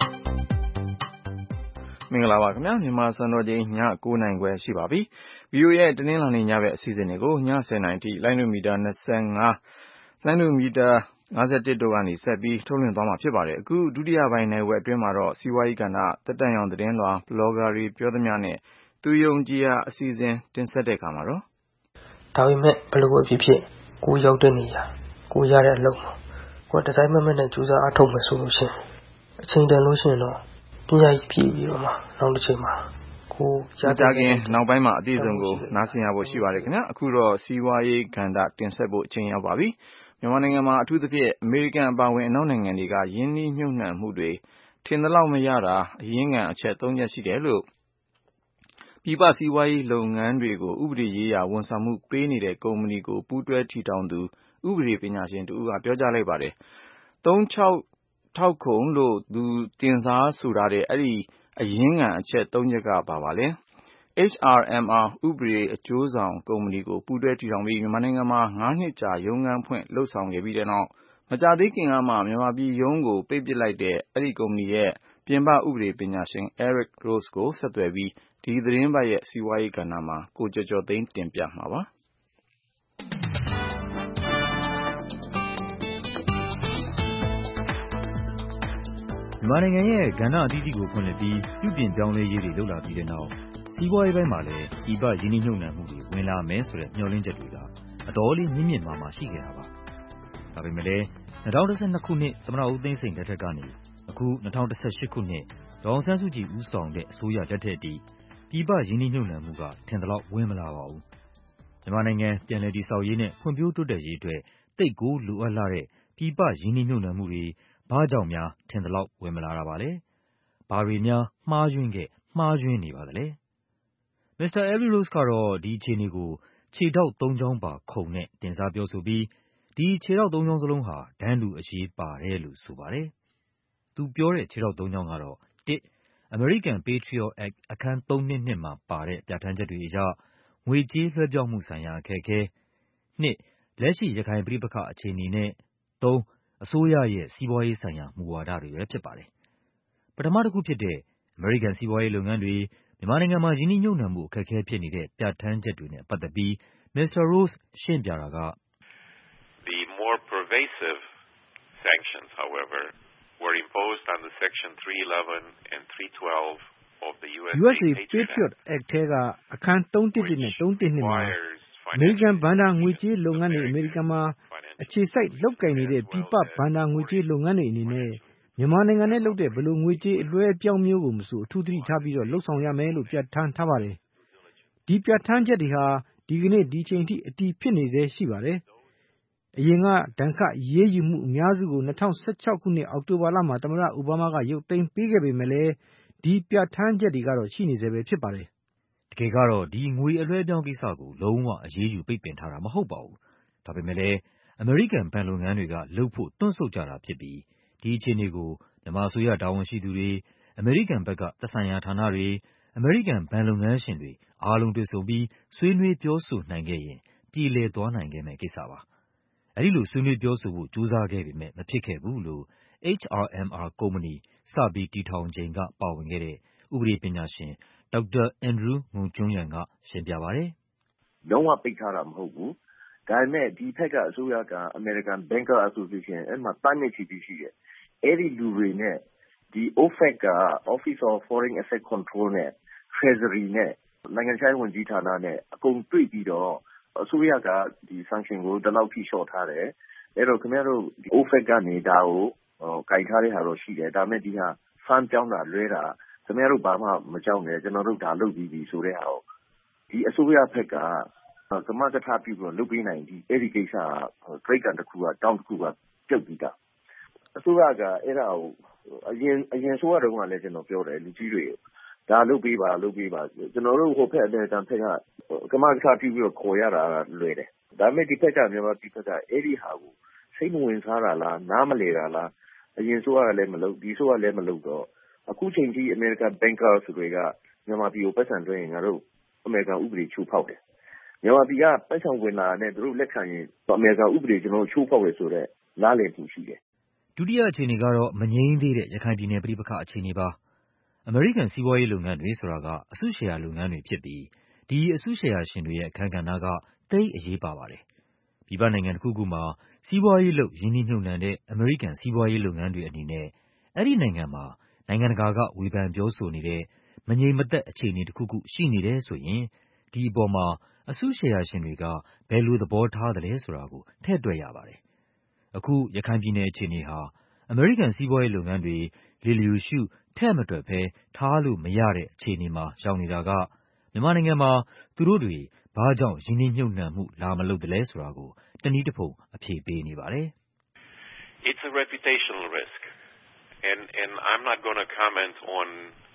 မင်္ဂလာပါခင်ဗျာမြန်မာစံတော်ချိန်ညကိုးနာရီခွဲရှိပါပြီ။ ဗီအိုအေရဲ့တနင်္လာနေ့ညဘက်အစီအစဉ်တွေကိုညဆယ်နာရီထိလိုင်းဒိုမီတာနှစ်ငါးလိုင်းဒိုမီတာငါး၁တို့ကနေဆက်ပြီးထုတ်လွှင့်သွားမှာဖြစ်ပါတယ်။အခုဒုတိယပိုင်းနယ်ဝက်အတွင်းမှာတော့စီးပွားရေးကဏ္ဍသက်တမ်းရောင်သတင်းလွှာဘလော့ဂါတွေပြောသမျှနဲ့သူယုံကြည်ရာအစီအစဉ်တင်ဆက်တဲ့အခါမှာတော့ဒါပေမဲ့ဘယ်လိုအဖြစ်ဖြစ်ကိုရောက်တဲ့နေရာကိုရတဲ့အလုပ်မှာကိုဒီဇိုင်းမမနဲ့ကြိုးစားအထောက်မယ်ဆိုလို့ရှိရင်အချိန်တန်လို့ရှိရင်တော့ပညာရေးဖြည့်ပြီးတော့မှနောက်တစ်ချိန်မှာကိုရကြခင်နောက်ပိုင်းမှာအပြည့်စုံကိုနားဆင်ရဖို့ရှိပါတယ်ခင်ဗျာအခုတော့စီးပွားရေးကဏ္ဍတင်ဆက်ဖို့အချိန်ရောက်ပါပြီမြန်မာနိုင်ငံမှာအထူးသဖြင့်အမေရိကန်အပါအဝင်အနောက်နိုင်ငံတွေကယင်းနှိမ့်ညွှန်မှုတွေထင်သလောက်မရတာအရင်းခံအချက်သုံးချက်ရှိတယ်လို့ပြည်ပစီးပွားရေးလုပ်ငန်းတွေကိုဥပဒေရေးရာဝန်ဆောင်မှုပေးနေတဲ့ကုမ္ပဏီကိုပူးတွဲထူထောင်သူဥပဒေပညာရှင်တဦးကပြောကြားလိုက်ပါတယ်သုံးခြောက်ထောက်ခုံလို့သူတင်စားဆိုထားတဲ့အဲ့ဒီအရင်းခံအချက်သုံးချက်ကပါပါလဲ H R M R ဥပဒေအကျိုးဆောင်ကုမ္ပဏီကိုပူးတွဲထူထောင်ပြီးမြန်မာနိုင်ငံမှာငါးနှစ်ကြာရုံးခန်းဖွင့်လှုပ်ဆောင်ခဲ့ပြီးတဲ့နောက်မကြာသေးခင်ကမှမြန်မာပြည်ရုံးကိုပိတ်ပစ်လိုက်တဲ့အဲ့ဒီကုမ္ပဏီရဲ့ပြင်ပဥပဒေပညာရှင် Eric Rose ကိုဆက်သွယ်ပြီးဒီသတင်းပတ်ရဲ့စီးပွားရေးကဏ္ဍမှာကိုကျော်ကျော်သိန်းတင်ပြမှာပါမြန်မာနိုင်ငံရဲ့ကဏ္ဍအသီးသီးကိုဖွင့်လှစ်ပြီးပြုပြင်ပြောင်းလဲရေးတွေလုပ်လာပြီးတဲ့နောက်စီးပွားရေးပိုင်းမှာလည်းပြည်ပရင်းနှီးမြှုပ်နှံမှုတွေဝင်လာမယ်ဆိုတဲ့မျှော်လင့်ချက်တွေကအတော်လေးမြင့်မြင့်မားမားရှိခဲ့တာပါ။ဒါပေမဲ့လည်း၂၀၁၂ခုနှစ်သမ္မတဦးသိန်းစိန်လက်ထက်ကနေအခု၂၀၁၈ခုနှစ်ဒေါ်အောင်ဆန်းစုကြည်ဦးဆောင်တဲ့အစိုးရလက်ထက်အထိပြည်ပရင်းနှီးမြှုပ်နှံမှုကထင်သလောက်ဝင်မလာပါဘူး။မြန်မာနိုင်ငံပြန်လည်တည်ဆောက်ရေးနဲ့ဖွံ့ဖြိုးတိုးတက်ရေးအတွက်သိပ်ကိုလိုအပ်လှတဲ့ပြည်ပရင်းနှီးမြှုပ်နှံမှုတွေဘာကြောင့်များထင်သလောက်ဝင်မလာတာပါလဲ။ဘာတွေများမှားယွင်းခဲ့မှားယွင်းနေပါသလဲ။ မစ္စတာ Eric Rose ကတော့ဒီအခြေအနေကိုခြေထောက်သုံးချောင်းပါခုံနဲ့တင်စားပြောဆိုပြီးဒီခြေထောက်သုံးချောင်းစလုံးဟာတန်းတူအရေးပါတယ်လို့ဆိုပါတယ်။သူပြောတဲ့ခြေထောက်သုံးချောင်းကတော့ တစ် American Patriot Act အခန်းသုံး၂၂မှာပါတဲ့ပြဋ္ဌာန်းချက်တွေအရငွေကြေးလွှဲပြောင်းမှုဆိုင်ရာအခက်အခဲ၊နှစ်လက်ရှိရခိုင်ပဋိပက္ခအခြေအနေနဲ့သုံးအစိုးရရဲ့စီးပွားရေးဆိုင်ရာမူဝါဒတွေပဲဖြစ်ပါတယ်။ပထမတစ်ခုဖြစ်တဲ့အမေရိကန်စီးပွားရေးလုပ်ငန်းတွေမြန်မာနိုင်ငံမှာရင်းနှီးမြှုပ်နှံမှုအခက်အခဲဖြစ်နေတဲ့ပြဋ္ဌာန်းချက်တွေနဲ့ပတ်သက်ပြီးမစ္စတာ Rose ရှင်းပြတာက The more pervasive sanctions, however, were imposed under Section three eleven and three twelve of the U S A Patriot Act ထဲကအခန်းသုံး၁၁နဲ့သုံး၁၂မှာအမေရိကန်ဘဏ္ဍာငွေကြေးလုပ်ငန်းတွေအမေရိကန်မှာအခြေစိုက်လုပ်ကိုင်နေတဲ့ပြည်ပဘဏ္ဍာငွေကြေးလုပ်ငန်းတွေအနေနဲ့မြန်မာနိုင်ငံနဲ့လုပ်တဲ့ဘယ်လိုငွေကြေးအလွှဲအပြောင်းမျိုးကိုမဆိုအထူးသတိထားပြီးတော့လှုပ်ဆောင်ရမယ်လို့ပြဋ္ဌာန်းထားပါတယ်။ဒီပြဋ္ဌာန်းချက်တွေဟာဒီကနေ့ဒီချိန်ထိအတည်ဖြစ်နေသေးရှိပါတယ်။အရင်ကဒဏ်ခတ်ရေးယူမှုအများစုကို၂၀၁၆ခုနှစ်အောက်တိုဘာလမှာသမ္မတအိုဘားမားကရုပ်သိမ်းပေးခဲ့ပေမဲ့လည်းဒီပြဋ္ဌာန်းချက်တွေကတော့ရှိနေသေးပဲဖြစ်ပါတယ်။တကယ်ကတော့ဒီငွေအလွှဲအပြောင်းကိစ္စကိုလုံးဝအရေးယူပိတ်ပင်ထားတာမဟုတ်ပါဘူး။ဒါပေမဲ့လည်းအမေရိကန်ဘဏ်လုပ်ငန်းတွေကလုပ်ဖို့တွန့်ဆုတ်ကြတာဖြစ်ပြီးဒီအခြေအနေကိုမြန်မာအစိုးရတာဝန်ရှိသူတွေအမေရိကန်ဘက်ကသက်ဆိုင်ရာဌာနတွေအမေရိကန်ဘဏ်လုပ်ငန်းရှင်တွေအားလုံးတွေ့ဆုံပြီးဆွေးနွေးပြောဆိုနိုင်ခဲ့ရင်ပြေလည်သွားနိုင်ခဲ့မယ့်ကိစ္စပါ။အဲဒီလိုဆွေးနွေးပြောဆိုဖို့ကြိုးစားခဲ့ပေမဲ့မဖြစ်ခဲ့ဘူးလို့ H R M R ကုမ္ပဏီစပြီးတည်ထောင်ချိန်ကပါဝင်ခဲ့တဲ့ဥပဒေပညာရှင်ဒေါက်တာအန်ဒရူးငုံကျွန်းရန်ကရှင်းပြပါတယ်။လုံးဝပိတ်ထားတာမဟုတ်ဘူး။ဒါပေမဲ့ဒီဘက်ကအစိုးရက American Banker Association အဲ့မှာတန်းနေချီပြီးရှိတယ်။အဲ့ဒီလူတွေနဲ့ဒီ O F A C က Office of Foreign Asset Control နဲ့ Treasury နဲ့နိုင်ငံခြားရေးဝန်ကြီးဌာနနဲ့အကုန်တွေ့ပြီးတော့အစိုးရကဒီ sanction ကိုဒီလောက်ထိလျှော့ထားတယ်။အဲ့တော့ခင်ဗျားတို့ O F A C ကနေဒါကိုကင်ထားတဲ့ဟာတော့ရှိတယ်။ဒါပေမဲ့ဒီဟာ fund ပြောင်းတာလွဲတာခင်ဗျားတို့ဘာမှမကြောက်နဲ့ကျွန်တော်တို့ဒါလုပ်ပြီးပြီဆိုတဲ့ဟာကိုဒီအစိုးရဘက်ကကမကထပြုပြီးတော့လုပ်ပေးနိုင်ဒီအဲ့ဒီကိစ္စက break ကန်တစ်ခုကတောင်းတစ်ခုကပြုတ်ပြီးတာအစိုးရကအဲ့ဒါကိုအရင်အရင်ဆိုရတော့ကလည်းကျွန်တော်ပြောတယ်လူကြီးတွေဒါလုပ်ပေးပါလုပ်ပေးပါကျွန်တော်တို့ဟိုဖက်အမေရိကန်ဖက်ကကမကထပြုပြီးတော့ခေါ်ရတာလွယ်တယ်ဒါပေမဲ့ဒီဖက်ကမြန်မာပြည်ဖက်ကအဲ့ဒီဟာကိုစိတ်မဝင်စားတာလားနားမလည်တာလားအရင်ဆိုရလည်းမလုပ်ဒီဆိုရလည်းမလုပ်တော့အခုချိန်ကြီးအမေရိကန်ဘန်ကာဆိုတွေကမြန်မာပြည်ကိုပတ်စံတွင်းရင်ငါတို့အမေရိကန်ဥပဒေချိုးဖောက်တယ်မြန်မာပြည်ကပတ်စံဝင်လာတဲ့သူတို့လက်ခံရင်အမေရိကန်ဥပဒေကျွန်တော်ချိုးဖောက်ရဆိုတဲ့နားလည်မှုရှိတယ်ဒုတိယအခြေအနေကတော့မငြိမ်းသေးတဲ့ရခိုင်ပြည်နယ်ပြည်ပခအခြေအနေပါအမေရိကန်စီးပွားရေးလုပ်ငန်းတွေဆိုတာကအစုရှယ်ယာလုပ်ငန်းတွေဖြစ်ပြီးဒီအစုရှယ်ယာရှင်တွေရဲ့အခန်းကဏ္ဍကသိအရေးပါပါတယ်ပြည်ပနိုင်ငံတစ်ခုခုမှာစီးပွားရေးလုပ်ရင်းနှီးမြှုပ်နှံတဲ့အမေရိကန်စီးပွားရေးလုပ်ငန်းတွေအနေနဲ့အဲ့ဒီနိုင်ငံမှာနိုင်ငံတကာကဝေဖန်ပြောဆိုနေတဲ့မငြိမ်မသက်အခြေအနေတစ်ခုခုရှိနေတယ်ဆိုရင်ဒီအပေါ်မှာအစုရှယ်ယာရှင်တွေကဘယ်လိုသဘောထားသလဲဆိုတာကိုထည့်တွက်ရပါတယ်အခုရခိုင်ပြည်နယ်အခြေအနေဟာအမေရိကန်စီးပွားရေးလုပ်ငန်းတွေလေလျူရှုထည့်မတွက်ဘဲထားလို့မရတဲ့အခြေအနေမှာရောက်နေတာကမြန်မာနိုင်ငံမှာသူတို့တွေဘာကြောင့်ရင်းနှီးမြှုပ်နှံမှုလာမလုပ်သလဲဆိုတာကိုတနည်းတစ်ဖုံအဖြေပေးနေပါတယ် It's a reputational risk and and I'm not going to comment on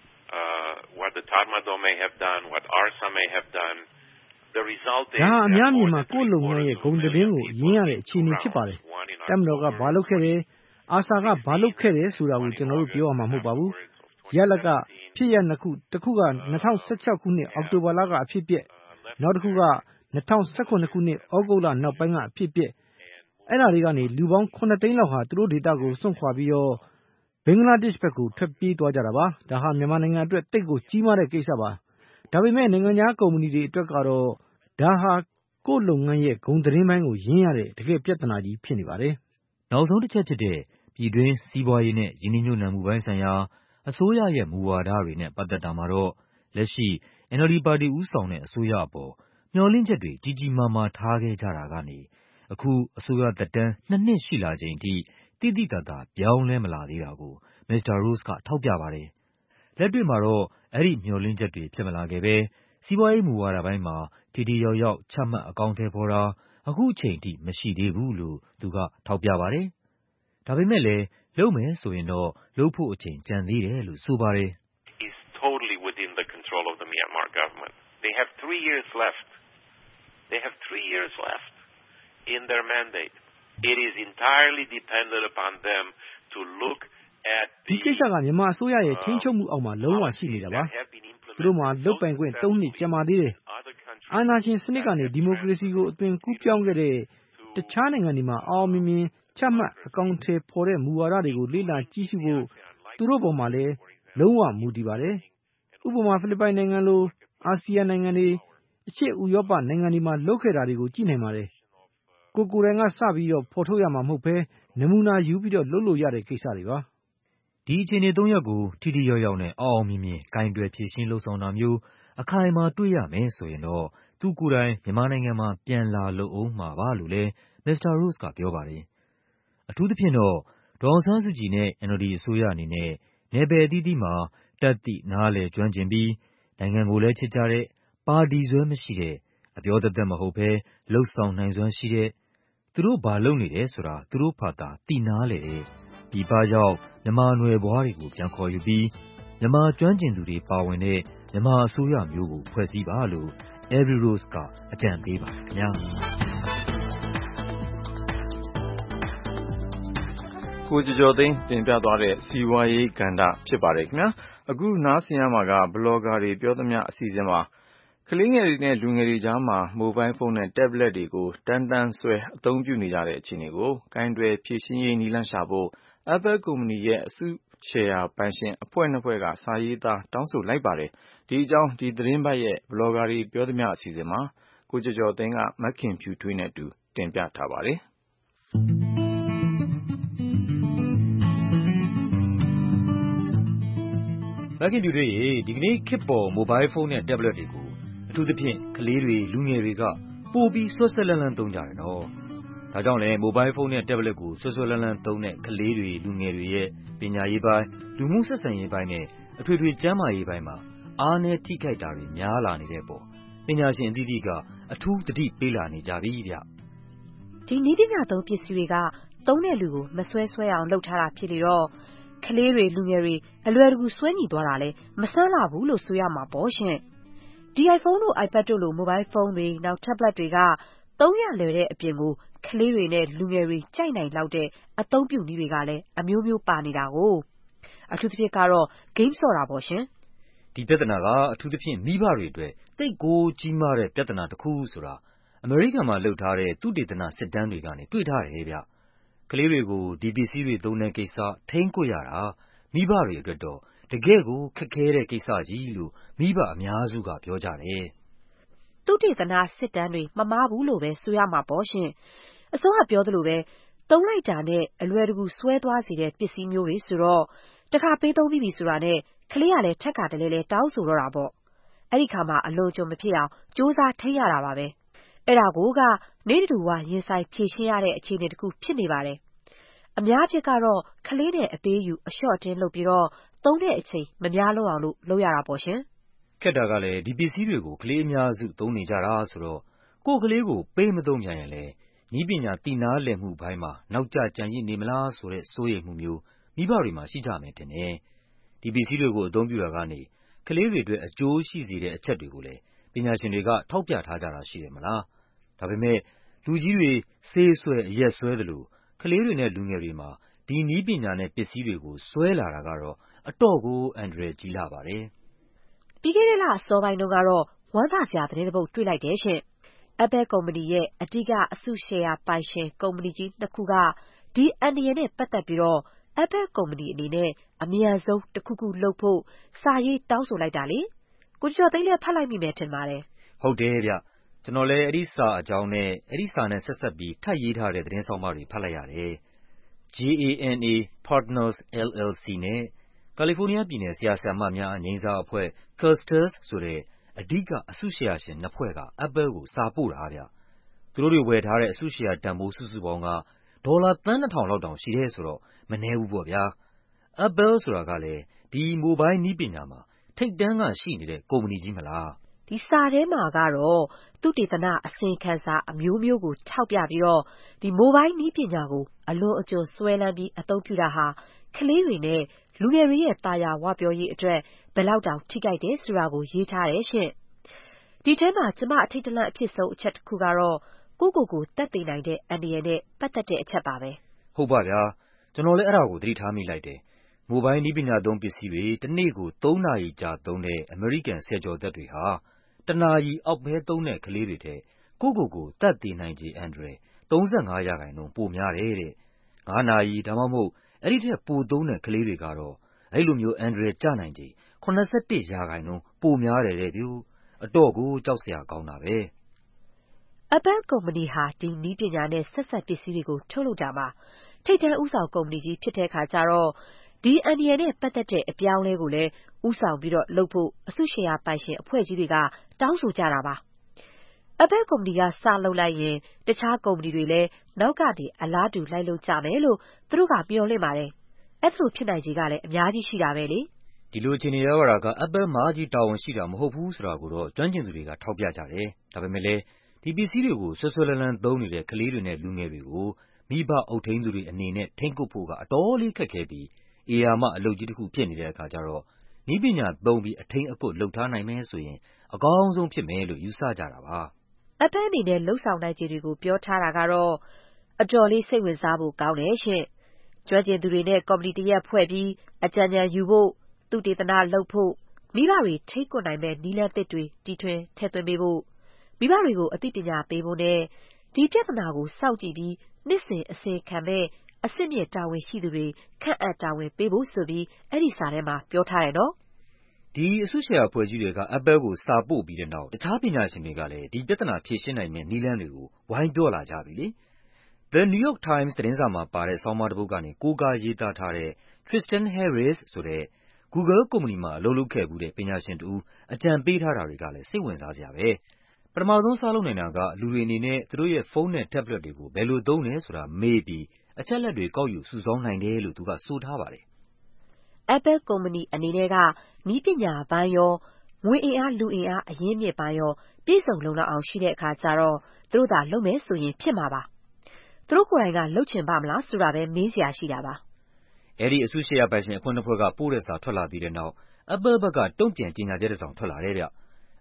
uh what the Tatmadaw may have done what A R S A may have done the result is ဒါအများမြင်မှာကိုယ့်လုပ်ငန်းရဲ့ဂုဏ်သတင်းကိုရင်းရတဲ့အခြေအနေဖြစ်ပါတယ်တမတော်ကဘာလုပ်ခဲ့တယ်အာဆာကဘာလုပ်ခဲ့တယ်ဆိုတာကိုကျွန်တော်တို့ပြောရမှာမဟုတ်ပါဘူးရလကဖြစ်ရနှစ်ခုတစ်ခုက၂၀၁၆ခုနှစ်အောက်တိုဘာလကအဖြစ်ပြက်နောက်တစ်ခုက၂၀၁၇ခုနှစ်ဩဂုတ်လနောက်ပိုင်းကအဖြစ်ပြက်အဲ့ဒါတွေကနေလူပေါင်းခုနှစ်သိန်းလောက်ဟာသူတို့ဒေတာကိုစွန့်ခွာပြီးတော့ဘင်္ဂလားဒေ့ရှ်ဘက်ကိုထွက်ပြေးသွားကြတာပါဒါဟာမြန်မာနိုင်ငံအတွက်တိတ်ကိုကြီးမားတဲ့ကိစ္စပါဒါပေမဲ့နိုင်ငံခြားကုမ္ပဏီတွေအတွက်ကတော့ဒါဟာကိုယ့်လုပ်ငန်းရဲ့ဂုဏ်သတင်းပိုင်းကိုရင်းရတဲ့တကယ်ပြဿနာကြီးဖြစ်နေပါတယ်နောက်ဆုံးတစ်ချက်ဖြစ်တဲ့ပြည်တွင်းစီးပွားရေးနဲ့ယင်းနှိမ့်ညွတ်နှံမှုပိုင်းဆိုင်ရာအစိုးရရဲ့မူဝါဒတွေနဲ့ပတ်သက်တာမှာတော့လက်ရှိ N L D ပါတီဦးဆောင်တဲ့အစိုးရအပေါ်မျှော်လင့်ချက်တွေကြီးကြီးမားမားထားခဲ့ကြတာကနေအခုအစိုးရသက်တမ်းနှစ်နှစ်ရှိလာချိန်ထိတိတိတတ်တာပြောင်းလဲမလာသေးတာကိုမစ္စတာ Rose ကထောက်ပြပါတယ်လက်တွေ့မှာတော့အဲ့ဒီမျှော်လင့်ချက်တွေဖြစ်မလာခဲ့ပဲစီးပွားရေးမူဝါဒပိုင်းမှာထိထိရောက်ရောက်ချမှတ်အကောင့်ထဲပေါ်တာအခုချိန်ထိမရှိသေးဘူးလို့သူကထောက်ပြပါတယ်ဒါပေမဲ့လည်းလုပ်မယ်ဆိုရင်တော့လုပ်ဖို့အချိန်ကြံသေးတယ်လို့ဆိုပါတယ် is totally within the control of the Myanmar government they have three years left they have three years left in their mandate it is entirely dependent upon them to look at the ဒီကိစ္စကမြန်မာအစိုးရရဲ့ထိန်းချုပ်မှုအောက်မှာလုံးဝရှိနေတာပါသူတို့မှာလုတ်ပိုင်ခွင့်၃နှစ်ကျန်ပါသေးတယ်အာဏာရှင်စနစ်ကနေဒီမိုကရေစီကိုအသွင်ကူးပြောင်းခဲ့တဲ့တခြားနိုင်ငံတွေမှာအောင်မြင်မြင်ချမှတ်အကောင့်ထဲပေါ်တဲ့မူဝါဒတွေကိုလေ့လာကြည့်ရှုဖို့သူတို့ပေါ်မှာလည်းလုံးဝမူတည်ပါတယ်ဥပမာဖိလစ်ပိုင်နိုင်ငံလိုအာဆီယံနိုင်ငံတွေအရှေ့ဥရောပနိုင်ငံတွေမှာလုပ်ခဲ့တာတွေကိုကြည့်နိုင်ပါတယ်ကိုကိုယ်တိုင်ကစပြီးတော့ဖော်ထုတ်ရမှာမဟုတ်ဘဲနမူနာယူပြီးတော့လုပ်လို့ရတဲ့ကိစ္စတွေပါဒီအခြေအနေသုံးရပ်ကိုထိထိရောက်ရောက်နဲ့အောင်အောင်မြင်မြင်ဂိုင်တွယ်ဖြည့်ရှင်းလုပ်ဆောင်တာမျိုးအခိုင်အမာတွေ့ရမယ်ဆိုရင်တော့သူကိုယ်တိုင်မြန်မာနိုင်ငံမှာပြန်လာလုပ်အောင်မှာပါလို့လည်းမစ္စတာ Rose ကပြောပါတယ်အထူးသဖြင့်တော့ဒေါ်အောင်ဆန်းစုကြည်နဲ့ N L D အစိုးရအနေနဲ့နယ်ပယ်အသီးသီးမှာတတ်သိနားလည်ကျွမ်းကျင်ပြီးနိုင်ငံကိုလည်းချစ်ကြတဲ့ပါတီစွဲမရှိတဲ့အပြောသက်သက်မဟုတ်ဘဲလှုပ်ဆောင်နိုင်စွမ်းရှိတဲ့သူတို့ဘာလုပ်နေတယ်ဆိုတာသူတို့ဖာသာသိနားလည်တဲ့ပြည်ပရောက်မြန်မာနွယ်ဘွားတွေကိုပြန်ခေါ်ယူပြီးမြန်မာကျွမ်းကျင်သူတွေပါဝင်တဲ့မြန်မာအစိုးရမျိုးကိုဖွဲ့စည်းပါလို့ Every Rose ကအကြံပေးပါတယ်ခင်ဗျာကိုကျော်ကျော်သိန်းတင်ပြသွားတဲ့စီးပွားရေးကဏ္ဍဖြစ်ပါတယ်ခင်ဗျာအခုနားဆင်ရမှာကဘလော့ဂါတွေပြောသမျှအစီအစဉ်မှာကလေးငယ်တွေနဲ့လူငယ်တွေကြားမှာမိုဘိုင်းဖုန်းနဲ့တက်ဘလက်တွေကိုတန်းတန်းဆွဲအသုံးပြုနေကြတဲ့အခြေအနေကိုကိုင်တွယ်ဖြေရှင်းရေးနည်းလမ်းရှာဖို့ Apple ကုမ္ပဏီရဲ့အစုရှယ်ယာပိုင်ရှင်အဖွဲ့နှစ်ဖွဲ့ကစာရေးသားတောင်းဆိုလိုက်ပါတယ်ဒီအကြောင်းဒီသတင်းပတ်ရဲ့ဘလော့ဂါတွေပြောသမျှအစီအစဉ်မှာကိုကျော်ကျော်သိန်းကမက်ခင်ဖြူထွေးနဲ့အတူတင်ပြထားပါတယ်မက်ခင်ဖြူထွေးရေဒီကနေ့ခေတ်ပေါ်မိုဘိုင်းဖုန်းနဲ့တက်ဘလက်တွေကိုအထူးသဖြင့်ကလေးတွေလူငယ်တွေကပိုပြီးဆွတ်ဆွတ်လန်းလန်းသုံးကြတယ်နော်ဒါကြောင့်လည်းမိုဘိုင်းဖုန်းနဲ့တက်ဘလက်ကိုဆွတ်ဆွတ်လန်းလန်းသုံးတဲ့ကလေးတွေလူငယ်တွေရဲ့ပညာရေးပိုင်းလူမှုဆက်ဆံရေးပိုင်းနဲ့အထွေထွေကျန်းမာရေးပိုင်းမှာအားနည်းထိခိုက်တာတွေများလာနေတဲ့ပေါ်ပညာရှင်အသီးသီးကအထူးသတိပေးလာနေကြပြီဗျဒီနည်းပညာသုံးပစ္စည်းတွေကသုံးတဲ့လူကိုမဆွဲဆွဲအောင်လုပ်ထားတာဖြစ်လေတော့ကလေးတွေလူငယ်တွေအလွယ်တကူဆွဲညီသွားတာလဲမဆန်းလာဘူးလို့ဆိုရမှာပေါ့ရှင်ဒီ iPhone တို့ iPad တို့လိုမိုဘိုင်းဖုန်းတွေနောက် tablet တွေကသုံးရလွယ်တဲ့အပြင်ကိုကလေးတွေနဲ့လူငယ်တွေကြိုက်နိုင်လောက်တဲ့အသုံးပြုနည်းတွေကလည်းအမျိုးမျိုးပါနေတာကိုအထူးသဖြင့်ကတော့ game ဆော့တာပေါ့ရှင်ဒီပြဿနာကအထူးသဖြင့်မိဘတွေအတွက်တိတ်ကိုကြီးမားတဲ့ပြဿနာတစ်ခုဆိုတာအမေရိကန်မှာလုပ်ထားတဲ့သုတေသနစစ်တမ်းတွေကနေတွေ့ထားတယ်ဗျကလေးတွေကိုဒီပစ္စည်းတွေသုံးတဲ့ကိစ္စထိန်းကွပ်ရတာမိဘတွေအတွက်တော့တကယ်ကိုခက်ခဲတဲ့ကိစ္စကြီးလို့မိဘအများစုကပြောကြတယ်သုတေသနစစ်တမ်းတွေမမှားဘူးလို့ပဲဆိုရမှာပေါ့ရှင်အစောကပြောသလိုပဲသုံးလိုက်တာနဲ့အလွယ်တကူဆွဲသွားစေတဲ့ပစ္စည်းမျိုးတွေဆိုတော့တခါပေးသုံးပြီးပြီဆိုတာနဲ့ကလေးကလည်းထက်ကတလဲလဲတောင်းဆိုတော့တာပေါ့အဲ့ဒီခါမှာအလွန်ကြုံမဖြစ်အောင်စူးစမ်းထိရတာပါပဲအဲ့ဒါကိုကနေတူဝရင်ဆိုင်ဖြေရှင်းရတဲ့အခြေအနေတစ်ခုဖြစ်နေပါတယ်အများဖြစ်ကတော့ကလေးနဲ့အပေးယူအလျှော့တင်းလုပ်ပြီးတော့သုံးတဲ့အချိန်မများလို့အောင်လို့လုပ်ရတာပေါ့ရှင်ခက်တာကလည်းဒီပစ္စည်းတွေကိုကလေးအများစုသုံးနေကြတာဆိုတော့ကိုယ်ကလေးကိုပေးမသုံးပြန်ရင်လည်းဤပညာတည်နာလည်မှုဘိုင်းမှာနောက်ကျကြံရည်နေမလားဆိုတဲ့စိုးရိမ်မှုမျိုးမိဘတွေမှာရှိကြမယ်တင်တယ်ဒီပစ္စည်းတွေကိုအသုံးပြုတာကနေကလေးတွေအတွက်အကျိုးရှိစေတဲ့အချက်တွေကိုလည်းပညာရှင်တွေကထောက်ပြထားကြတာရှိတယ်မလားဒါပေမဲ့လူကြီးတွေဆေးဆွဲအရက်ဆွဲတယ်လို့ကလေးတွေနဲ့လူငယ်တွေမှာဒီနည်းပညာနဲ့ပစ္စည်းတွေကိုဆွဲလာတာကတော့အတော့ကိုအန္တရာယ်ကြီးလာပါတယ်ပြီးခဲ့တဲ့လအစောပိုင်းတုန်းကတော့ဝမ်းသာစရာသတင်းတစ်ပုဒ်တွေ့လိုက်တယ်ရှင် Apple ကုမ္ပဏီရဲ့အဓိကအစုရှယ်ယာပိုင်ရှင်ကုမ္ပဏီကြီးနှစ်ခုကဒီအန်ဒီရယ်နဲ့ပတ်သက်ပြီးတော့ Apple ကုမ္ပဏီအနေနဲ့အမြန်ဆုံးတစ်ခုခုလုပ်ဖို့စာရေးတောင်းဆိုလိုက်တာလေကိုကျော်သိန်းလည်းဖတ်လိုက်မိမယ်ထင်ပါတယ်ဟုတ်တယ်ဗျကျွန်တော်လည်းအဲ့ဒီစာအကြောင်းနဲ့အဲ့ဒီစာနဲ့ဆက်ဆက်ပြီးထပ်ရေးထားတဲ့သတင်းဆောင်မတွေဖတ်လိုက်ရတယ် ဂျေ အေ အန် အေ Partners အယ် အယ် စီ နဲ့ကာလီဖိုးနီးယားပြည်နယ်ဆရာဆရာမများအငြိမ်းစားအဖွဲ့ Clusters ဆိုတဲ့အဓိကအစုရှယ်ယာရှင်နှစ်ဖွဲ့က Apple ကိုစာပို့တာဗျသူတို့တွေဝယ်ထားတဲ့အစုရှယ်ယာတန်ဖိုးစုစုပေါင်းကဒေါ်လာသန်းနှစ်ထောင်လောက်တောင်ရှိတယ်ဆိုတော့မနည်းဘူးပေါ့ဗျာ Apple ဆိုတာကလည်းဒီမိုဘိုင်းနည်းပညာမှာထိပ်တန်းကရှိနေတဲ့ကုမ္ပဏီကြီးမလားဒီစာထဲမှာကတော့သုတေသနအစီရင်ခံစာအမျိုးမျိုးကိုထောက်ပြပြီးတော့ဒီမိုဘိုင်းနည်းပညာကိုအလွန်အကျွံဆွဲလန်းပြီးအသုံးပြုတာဟာကလေးတွေနဲ့လူငယ်တွေရဲ့တာယာဝပြောရေးအတွက်ဘယ်လောက်တောင်ထိခိုက်တယ်ဆိုတာကိုရေးထားတယ်ရှင့်ဒီထဲမှာကျမအထိတ်တလန့်အဖြစ်ဆုံးအချက်တစ်ခုကတော့ကိုကိုကိုတက်တည်နိုင်တဲ့အန်ဒီရယ်နဲ့ပတ်သက်တဲ့အချက်ပါပဲဟုတ်ပါဗျာကျွန်တော်လည်းအဲ့ဒါကိုသတိထားမိလိုက်တယ်မိုဘိုင်းနည်းပညာသုံးပစ္စည်းတွေတစ်နေ့ကိုသုံးနာရီကြာသုံးတဲ့အမေရိကန်ဆယ်ကျော်သက်တွေဟာတစ်နာရီအောက်ပဲသုံးတဲ့ကလေးတွေထဲကိုကိုကိုတက်တည်နိုင်ခြေအန်ဒရယ်သုံးဆယ့်ငါးရာခိုင်နှုန်းပိုများတယ်တဲ့ငါးနာရီဒါမှမဟုတ်အဲ့ဒီထက်ပိုသုံးတဲ့ကလေးတွေကတော့အဲ့လိုမျိုးအန်ဒရယ်ကျနိုင်ခြေခုနစ်ဆယ့်တစ်ရာခိုင်နှုန်းပိုများတယ်တဲ့ဗျအတော့ကိုကြောက်စရာကောင်းတာပဲ Apple ကုမ္ပဏီဟာဒီနည်းပညာနဲ့ဆက်ဆက်ပစ္စည်းတွေကိုထုတ်လုပ်တာမှာထိပ်တန်းဥဆောင်ကုမ္ပဏီကြီးဖြစ်တဲ့အခါကျတော့ဒီအန်ဒီရယ်နဲ့ပတ်သက်တဲ့အပြောင်းလဲကိုလည်းဥဆောင်ပြီးတော့လုပ်ဖို့အစုရှယ်ယာပိုင်ရှင်အဖွဲ့ကြီးတွေကတောင်းဆိုကြတာပါ Apple ကုမ္ပဏီကစလုပ်လိုက်ရင်တခြားကုမ္ပဏီတွေလည်းနောက်ကနေအလားတူလိုက်လုပ်ကြမယ်လို့သူတို့ကမျှော်လင့်ပါတယ်အဲ့လိုဖြစ်နိုင်ခြေကလည်းအများကြီးရှိတာပဲလေဒီလိုအခြေအနေရောက်တာက Apple မှာကြီးတာဝန်ရှိတာမဟုတ်ဘူးဆိုတာကိုတော့ကျွမ်းကျင်သူတွေကထောက်ပြကြတယ်ဒါပေမဲ့လည်းဒီပစ္စည်းတွေကိုဆွဆွလန်းလန်းသုံးနေတဲ့ကလေးတွေနဲ့လူငယ်တွေကိုမိဘအုပ်ထိန်းသူတွေအနေနဲ့ထိန်းကွပ်ဖို့ကအတော်လေးခက်ခဲပြီးအေယာမအလုပ်ကြီးတစ်ခုဖြစ်နေတဲ့အခါကျတော့နည်းပညာသုံးပြီးအထိန်းအကွပ်လုပ်ထားနိုင်မယ်ဆိုရင်အကောင်းဆုံးဖြစ်မယ်လို့ယူဆကြတာပါ Apple အနေနဲ့လှုပ်ဆောင်နိုင်ခြေတွေကိုပြောထားတာကတော့အတော်လေးစိတ်ဝင်စားဖို့ကောင်းတယ်ရှင့်ကျွမ်းကျင်သူတွေနဲ့ကော်မတီတစ်ရပ်ဖွဲ့ပြီးအကြံဉာဏ်ယူဖို့သုတေသနလုပ်ဖို့မိဘတွေထိတ်ကွနိုင်မဲ့နည်းလမ်းသစ်တွေတီထွင်ထည့်သွင်းပေးဖို့မိဘတွေကိုအသိပညာပေးဖို့နဲ့ဒီပြဿနာကိုစောင့်ကြည့်ပြီးနှစ်စဉ်အစီခံမဲ့အစစ်မြစ်တာဝန်ရှိသူတွေခန့်အပ်တာဝန်ပေးဖို့ဆိုပြီးအဲ့ဒီစာထဲမှာပြောထားတယ်နော်ဒီအစုရှယ်ယာဖွဲ့ကြီးတွေက Apple ကိုစာပို့ပြီးတဲ့နောက်တခြားပညာရှင်တွေကလည်းဒီပြဿနာဖြေရှင်းနိုင်မဲ့နည်းလမ်းတွေကိုဝိုင်းပြောလာကြပြီလေ The New York Times သတင်းစာမှာပါတဲ့ဆောင်းပါးတစ်ပုဒ်ကနေကိုးကားရေးသားထားတဲ့ Tristan Harris ဆိုတဲ့ Google ကုမ္ပဏီမှာအလုပ်လုပ်ခဲ့ဖူးတဲ့ပညာရှင်တူအကြံပေးထားတာတွေကလည်းစိတ်ဝင်စားစရာပဲပထမဆုံးစလုပ်နိုင်တာကလူတွေအနေနဲ့သူတို့ရဲ့ဖုန်းနဲ့ tablet တွေကိုဘယ်လိုသုံးလဲဆိုတာမေးပြီးအချက်လက်တွေကောက်ယူစုဆောင်းနိုင်တယ်လို့သူကဆိုထားပါတယ် Apple ကုမ္ပဏီအနေနဲ့ကနည်းပညာပိုင်းရောငွေအင်အားလူအင်အားအရင်းမြစ်ပိုင်းရောပြည့်စုံလုံလောက်အောင်ရှိတဲ့အခါကျတော့သူတို့သာလုပ်မယ်ဆိုရင်ဖြစ်မှာပါသူတို့ကိုယ်တိုင်ကလုပ်ချင်ပါမလားဆိုတာပဲမေးစရာရှိတာပါအဲ့ဒီအစုရှယ်ယာပိုင်ရှင်အဖွဲ့နှစ်ဖွဲ့ကပို့တဲ့စာထွက်လာပြီးတဲ့နောက် Apple ဘက်ကတုံ့ပြန်ကြေညာချက်တစ်စောင်ထွက်လာတယ်ဗျ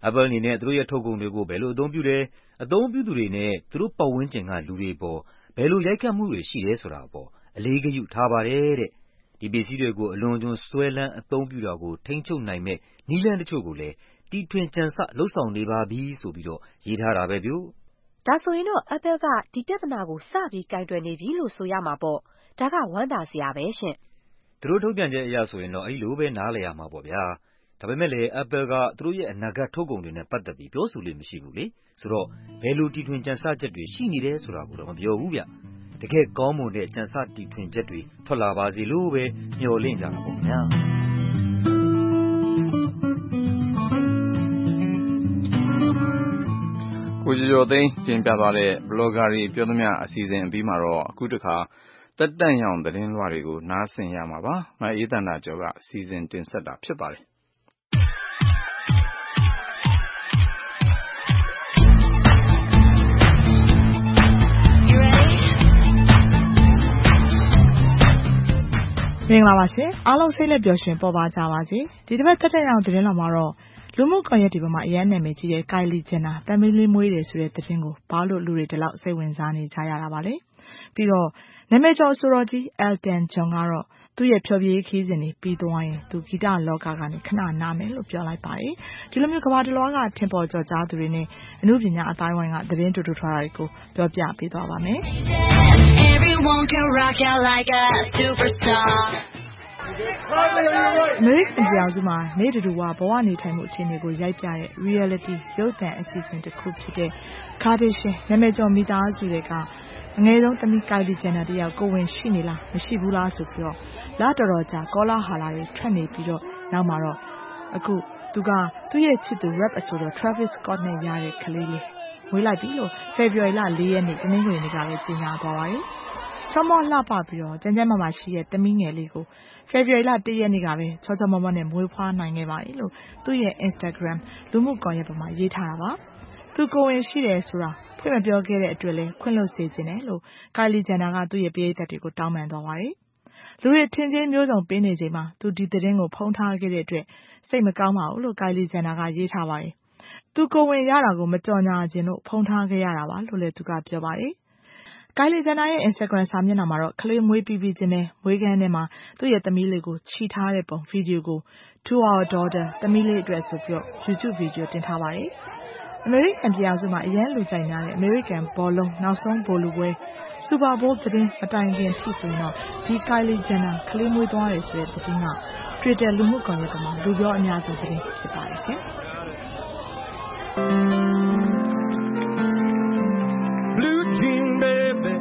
Apple အနေနဲ့သူတို့ရဲ့ထုတ်ကုန်တွေကိုဘယ်လိုအသုံးပြုတယ်အသုံးပြုသူတွေနဲ့သူတို့ပတ်ဝန်းကျင်ကလူတွေပေါ်ဘယ်လိုရိုက်ခတ်မှုတွေရှိတယ်ဆိုတာအပေါ်အလေးဂရုထားပါတယ်တဲ့ဒီပစ္စည်းတွေကိုအလွန်အကျွံဆွဲလန်းအသုံးပြုတာကိုထိန်းချုပ်နိုင်မဲ့နည်းလမ်းတချို့ကိုလည်းတီထွင်ကြံစလှုပ်ဆောင်နေပါပြီဆိုပြီးတော့ရေးထားတာပဲဗျ။ဒါဆိုရင်တော့ Apple ကဒီပြဿနာကိုစပြီးကိုင်တွယ်နေပြီလို့ဆိုရမှာပေါ့။ဒါကဝမ်းသာစရာပဲရှင့်။သူတို့ထုတ်ပြန်ချက်အရဆိုရင်တော့အဲ့လိုပဲနားလည်ရမှာပေါ့ဗျာ။ဒါပေမဲ့လည်း Apple ကသူတို့ရဲ့အနာဂတ်ထုတ်ကုန်တွေနဲ့ပတ်သက်ပြီးပြောဆိုလို့မရှိဘူးလေ။ဆိုတော့ဘယ်လိုတီထွင်ကြံစချက်တွေရှိနေတယ်ဆိုတာကိုတော့မပြောဘူးဗျ။တကယ်ကောင်းမွန်တဲ့ကြံစတီထွင်ချက်တွေထွက်လာပါစေလို့ပဲမျှော်လင့်ကြတာပေါ့ဗျာ။ကိုကျော်ကျော်သိန်းတင်ပြသွားတဲ့ Blogger တွေပြောသမျှအစီအစဉ်အပြီးမှာတော့အခုတခါတက်တန့်ရောင်သတင်းလွှာတွေကိုနားဆင်ရမှာပါ။မအေးသန္တာကျော်ကစီစဉ်တင်ဆက်တာဖြစ်ပါတယ်။မင်္ဂလာပါရှင်အားလုံးစိတ်လက်ပျော်ရွှင်ပေါ်ပါကြပါစေဒီတစ်ပတ်တက်တက်ရောင်သတင်းတော်မှာတော့လူမှုကွန်ရက်တွေပေါ်မှာအရန်နာမည်ကြီးတဲ့ Kylie Jenner တမီးလေးမွေးတယ်ဆိုတဲ့သတင်းကိုဘာလို့လူတွေဒီလောက်စိတ်ဝင်စားနေကြရတာပါလဲပြီးတော့နာမည်ကျော်ဆိုတော်ကြီး Elton John ကတော့သူ့ရဲ့ဖျော်ဖြေရေးခီးစဉ်တွေပြီးသွားရင်သူဂီတလောကကနေခဏနားမယ်လို့ပြောလိုက်ပါတယ်ဒီလိုမျိုးကမ္ဘာတစ်လွှားကထင်ပေါ်ကျော်ကြားသူတွေနဲ့အမှုပညာအတိုင်းဝိုင်းကသတင်းတူတူထွားတာတွေကိုပြောပြပေးသွားပါမယ် Everyone can rock out like a superstar American ပြည်အောင်စုမှာနေတူတူဝဘဝနေထိုင်မှုအခြေအနေကိုရိုက်ပြတဲ့ reality ရုပ်သံအစီအစဉ်တစ်ခုဖြစ်တဲ့ Kardashian နာမည်ကျော်မိသားစုတွေကအငယ်ဆုံးသမီး Kylie Jenner တယောက်ကိုဝင်ရှိနေလားမရှိဘူးလားဆိုပြီးတော့လာတော်တော်ကြာကောလာဟာလာတွေထွက်နေပြီးတော့နောက်မှာတော့အခုသူကသူ့ရဲ့ချစ်သူ rap အဆိုတော် Travis Scott နဲ့ရတဲ့ကလေးလေးမွေးလိုက်ပြီလို့ February လ၄ရက်နေ့တနင်္ဂနွေနေ့ကပဲကြေညာသွားပါတယ်ချောမောလှပပြီးတော့ကျန်းကျန်းမာမာရှိတဲ့သမီးငယ်လေးကို February လ၁ရက်နေ့ကပဲချောချောမောမောနဲ့မွေးဖွားနိုင်ခဲ့ပါတယ်လို့သူ့ရဲ့ Instagram လူမှုကွန်ရက်ပေါ်မှာရေးထားတာပါသူကိုဝင်ရှိတယ်ဆိုတာဖွင့်မပြောခဲ့တဲ့အတွက်လည်းခွင့်လွှတ်စေခြင်းတယ်လို့ Kylie Jenner ကသူ့ရဲ့ပရိသတ်တွေကိုတောင်းပန်သွားပါတယ်လူတွေထင်ချင်းမျိုးစုံပေးနေချိန်မှာသူဒီသတင်းကိုဖုံးထားခဲ့တဲ့အတွက်စိတ်မကောင်းပါဘူးလို့ Kylie Jenner ကရေးထားပါတယ်သူကိုဝင်ရတာကိုမကြော်ညာခြင်းလို့ဖုံးထားခဲ့ရတာပါလို့လည်းသူကပြောပါတယ်Kylie Jenner ရဲ့ Instagram စာမျက်နှာမှာတော့ကလေးမွေးပြီးပြီးချင်းပဲမွေးခန်းထဲမှာသူ့ရဲ့သမီးလေးကိုခြိထားတဲ့ပုံဗီဒီယိုကို To Our Daughter သမီးလေးအတွက်ဆိုပြီးတော့ YouTube ဗီဒီယိုတင်ထားပါတယ်။ American ပြည်အောင်စုမှာအရန်လူကြိုက်များတဲ့ American ဘောလုံးနောက်ဆုံးဗိုလ်လုပွဲ Super Bowl သတင်းမတိုင်ခင်ထိဆိုရင်တော့ဒီ Kylie Jenner ကလေးမွေးသွားတယ်ဆိုတဲ့သတင်းက Twitter လူမှုကွန်ရက်ပေါ်မှာလူပြောအများဆုံးသတင်းဖြစ်ပါတယ်ရှင်။ Blue Jean Baby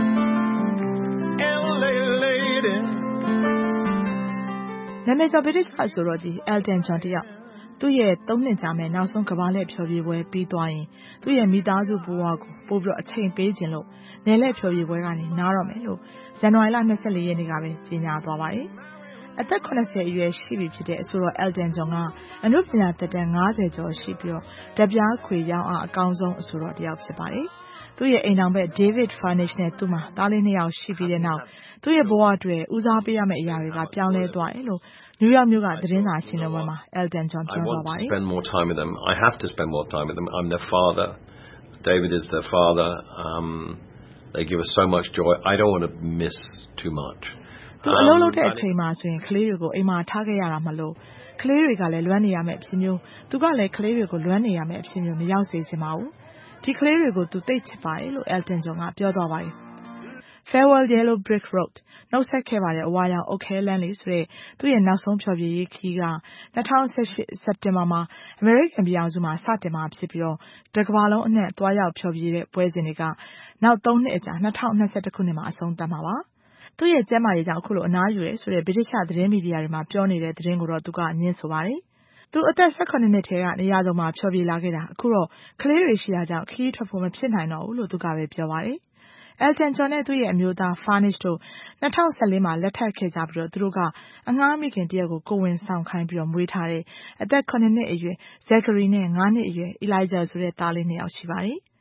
နာမည်ကျော်ဗြိတိသျှအဆိုတော်ကြီး Elton John တယောက်သူ့ရဲ့သုံးနှစ်ကြာမဲ့နောက်ဆုံးကမ္ဘာလှည့်ဖျော်ဖြေပွဲပြီးသွားရင်သူ့ရဲ့မိသားစုဘဝကိုပို့ပြီးတော့အချိန်ပေးခြင်းလို့နယ်လှည့်ဖျော်ဖြေပွဲကနေနားတော့မယ်လို့ဇန်နဝါရီလ၂၄ရက်နေ့ကပဲကြေညာသွားပါတယ်အသက်၇၀အရွယ်ရှိပြီဖြစ်တဲ့အဆိုတော် Elton John ကအနုပညာသက်တမ်း၅၀ကျော်ရှိပြီးတော့ဓပြားခွေရောင်းအားအကောင်းဆုံးအဆိုတော်တယောက်ဖြစ်ပါတယ်သူ့ရဲ့အိမ်တော်ဘက် David Furnish နဲ့သူ့မှာသားလေးနှစ်ယောက်ရှိပြီးတဲ့နောက်သူ့ရဲ့ဘဝအတွက်ဦးစားပေးရမယ့်အရာတွေကပြောင်းလဲသွားတယ်လို့နယူးယောက်မြို့ကသတင်းစာရှင်းလင်းပွဲမှာ Elton John ပြောသွားပါတယ် I want to spend more time with them. I have to spend more time with them. I'm their father. David is their father. Um, they give us so much joy. I don't want to miss too much. သူအလုပ်လုပ်တဲ့အချိန်မှာဆိုရင်ကလေးတွေကိုအိမ်မှာထားခဲ့ရတာမလို့ကလေးတွေကလည်းလွမ်းနေရမယ့်အဖြစ်မျိုးသူကလည်းကလေးတွေကိုလွမ်းနေရမယ့်အဖြစ်မျိုးမရောက်စေချင်ပါဘူးဒီကလေးတွေကိုသူသိချစ်ပါတယ်လို့ Elton John ကပြောသွားပါတယ် Farewell Yellow Brick Road နှုတ်ဆက်ခဲ့ပါတယ်အဝါရောင်အုတ်ခဲလမ်းလေးဆိုတဲ့သူ့ရဲ့နောက်ဆုံးဖျော်ဖြေရေးခီးက၂၀၁၈စက်တင်ဘာမှာ American ပြည်အောင်စုမှာစတင်မှာဖြစ်ပြီးတော့တကမ္ဘာလုံးအနှံ့သွားရောက်ဖျော်ဖြေတဲ့ပွဲစဉ်တွေကနောက်၃နှစ်အကြာ၂၀၂၁ခုနှစ်မှာအဆုံးသတ်မှာပါသူ့ရဲ့ကျန်းမာရေးကြောင့်အခုလိုအနားယူရဲဆိုတဲ့ဗြိတိရှသတင်းမီဒီယာတွေမှာပြောနေတဲ့သတင်းကိုတော့သူကညင်းဆိုပါတယ်သူအသက်၁၇နှစ်ထဲကနေရာစုံမှာဖျော်ဖြေလာခဲ့တာအခုတော့ကလေးတွေရှိတာကြောင့်ခီးထွက်ဖို့မဖြစ်နိုင်တော့ဘူးလို့သူကပဲပြောပါတယ်Elton John နဲ့သူ့ရဲ့အမျိုးသား Furnish တို့၂၀၁၄မှာလက်ထပ်ခဲ့ကြပြီးတော့သူတို့ကအငှားမိခင်တယောက်ကိုကိုဝင်ဆောင်ခိုင်းပြီးတော့မွေးထားတဲ့အသက်၇နှစ်အရွယ် Zachary နဲ့၅နှစ်အရွယ် Elijah ဆိုတဲ့သားလေးနှစ်ယောက်ရှိပါတယ်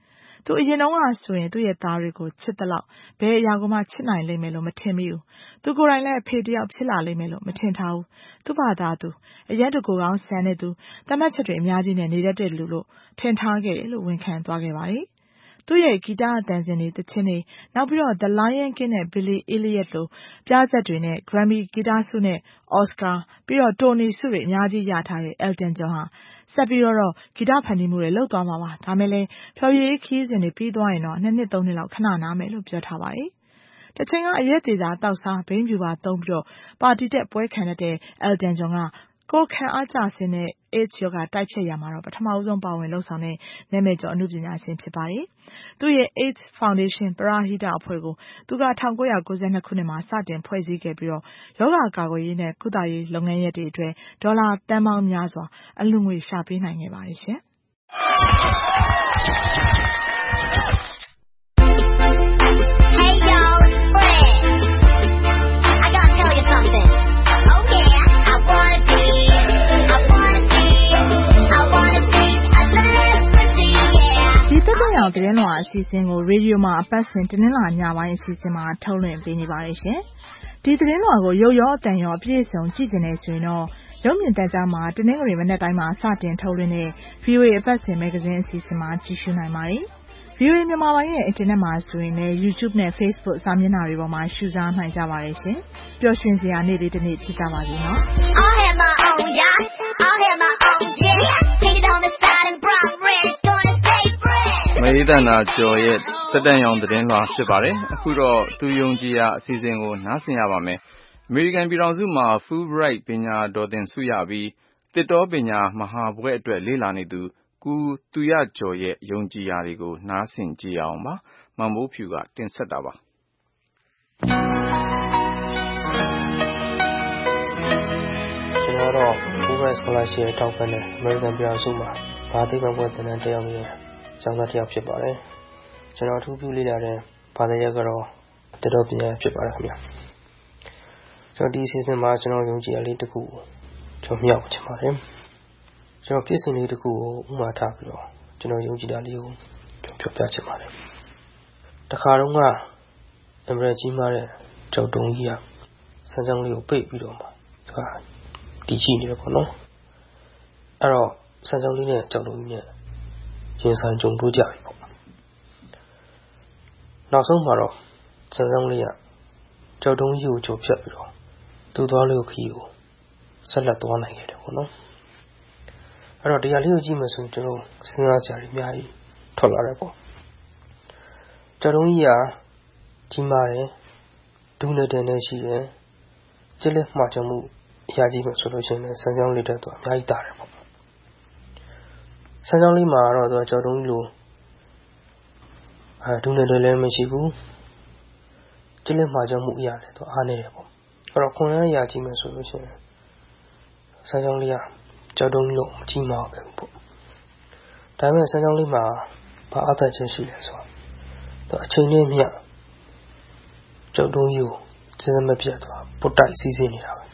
သူအရင်တုန်းကဆိုရင်သူ့ရဲ့သားတွေကိုချစ်သလောက်ဘယ်အရာကိုမှချစ်နိုင်လိမ့်မယ်လို့မထင်မိဘူး။သူကိုယ်တိုင်လည်းအဖေတယောက်ဖြစ်လာလိမ့်မယ်လို့မထင်ထားဘူး။သူ့ဘာသာသူအရင်တကူကောင်းဆန်တဲ့သူတတ်မှတ်ချက်တွေအများကြီးနဲ့နေတတ်တဲ့လူလို့ထင်ထားခဲ့တယ်လို့ဝန်ခံသွားခဲ့ပါတယ်။သူ့ရဲ့ဂီတအသံစင်တွေတခြင်းတွေနောက်ပြီးတော့ The Lion King နဲ့ Billy Elliot လိုပြဆက်တွေနဲ့ Grammy ဂီတဆုနဲ့ Oscar ပြီးတော့ Tony ဆုတွေအများကြီးရထားတဲ့ Elton John ဟာဆက်ပြီးတော့ဂီတဖန်တီးမှုတွေလုပ်သွားမှာပါဒါမဲ့လည်းဖျော်ဖြေရေးခီးစဉ်တွေပြီးသွားရင်တော့နှစ်နှစ်သုံးနှစ်လောက်ခဏနားမယ်လို့ပြောထားပါတယ်တချိန်ကအရက်သေးစာတောက်စားဘိန်းပြူပါသုံးပြီးတော့ပါတီတက်ပွဲခံတဲ့ Elton John ကကိုယ်ခံအားကျဆင်းတဲ့ AIDS ရောဂါတိုက်ဖျက်ရမှာတော့ပထမဦးဆုံးပါဝင်လှုပ်ဆောင်တဲ့နာမည်ကျော်အမှုပညာရှင်ဖြစ်ပါတယ်။သူ့ရဲ့ AIDS Foundation ပရဟိတအဖွဲ့ကိုသူက၁၉၉၂ခုနှစ်မှာစတင်ဖွဲ့စည်းခဲ့ပြီးတော့ယောဂကာကွယ်ရေးနဲ့ကုသရေးလုပ်ငန်းရပ်တွေအတွက်ဒေါ်လာတန်ပေါင်းများစွာအလှူငွေရှာပေးနိုင်ခဲ့ပါတယ်ရှင်။ Now, the Denwa season will radio ma person Denila Nyawa season ma Tolan Benibarisha. Did the Denwa go yo yo than your place on Chitiness, you know. Yomin Tajama, the name of the time I sat in Tolan, view a person magazine season ma Chishuna Mari. View in the Mawai Etinema doing a YouTube net Facebook seminary of my shoes on my Javarisha. Your shins are needed to need Chitamazino. I'll have my own yacht, I'll have my own jet. Take it on the side and brown red. မေဒနာကျော်ရဲ့တက်တန်ရောင်သတင်းလွှာဖြစ်ပါတယ်အခုတော့သူယုံကြည်ရာအစီအစဉ်ကိုနားဆင်ရပါမယ်အမေရိကန်ပြည်ထောင်စုမှာ Fulbright ပညာတော်သင်ဆုရပြီးတစ်တော်ပညာမဟာဘွဲ့အတွက်လေ့လာနေသူကူသူရကျော်ရဲ့ယုံကြည်ရာတွေကိုနားဆင်ကြည့်အောင်ပါမမိုးဖြူကတင်ဆက်တာပါကျွန်တော်တော့ Fulbright Scholarship တောက်ပန်နဲ့အမေရိကန်ပြည်ထောင်စုမှာဘာသိပ္ပံဘွဲ့သင်တန်းတက်ရောက်နေတဲ့ကျောင်းသားတစ်ယောက်ဖြစ်ပါတယ်ကျွန်တော်အထူးပြုလေ့လာတဲ့ဘာသာရပ်ကတော့တစ်တော်ပညာဖြစ်ပါတယ်ခင်ဗျာကျွန်တော်ဒီ season မှာကျွန်တော်ယုံကြည်ရလေးတစ်ခုကျွန်တော်မြောက်ချင်ပါတယ်ကျွန်တော်ပြည့်စုံလေးတစ်ခုကိုဥမာထားပြီးတော့ကျွန်တော်ယုံကြည်တာလေးကိုကျွန်တော်ပြောပြချင်ပါတယ်တခါတော့ကအမရကြီးမားတဲ့ကြောက်တုံးကြီးကစမ်းကြောင်းလေးကိုပိတ်ပြီးတော့မှသူကတီးချိနေတယ်ပေါ့နော်အဲ့တော့စမ်းကြောင်းလေးနဲ့ကြောက်တုံးကြီးနဲ့ရင်ဆိုင်ကြုံတွေ့ကြပြီပေါ့နောက်ဆုံးမှာတော့စမ်းစမ်းလေးကကြောက်တုံးကြီးကိုချုပ်ဖြတ်ပြီးတော့သူ့သွားလေးကိုခီးကိုဆက်လက်သွားနိုင်ခဲ့တယ်ပေါ့နော်အဲ့တော့တရားလေးကိုကြည့်မှဆိုရင်ကျွန်တော်စဉ်းစားကြရအများကြီးထွက်လာတယ်ပေါ့ကြောက်တုံးကြီးကကြီးမားတယ်ဒူးနေတဲ့နဲ့ရှိတယ်ကျက်လက်မှားချမှုအရာကြီးပဲဆိုလို့ရှိရင်စမ်းကြောင်းလေးတက်တော့အများကြီးတာတယ်ပေါ့စမ်းကြောင်းလေးမှာတော့သူကကြောက်တုံးကြီးလိုအဲဒူးနေတယ်လည်းမရှိဘူးကျလက်မှားချမှုအရာလည်းသူအားနေတယ်ပေါ့အဲ့တော့ခွန်ရအရာကြီးမယ်ဆိုလို့ရှိရင်စမ်းကြောင်းလေးကကြောက်တုံးကြီးလိုမကြီးမားခဲ့ဘူးပေါ့ဒါပေမဲ့စမ်းကြောင်းလေးမှာဘာအသက်ချင်းရှိလဲဆိုတော့သူအချိန်နဲ့မျှကြောက်တုံးကြီးကိုစဉ်းစားမပြတ်သွားပုတ်တိုက်စီးစီးနေတာပဲ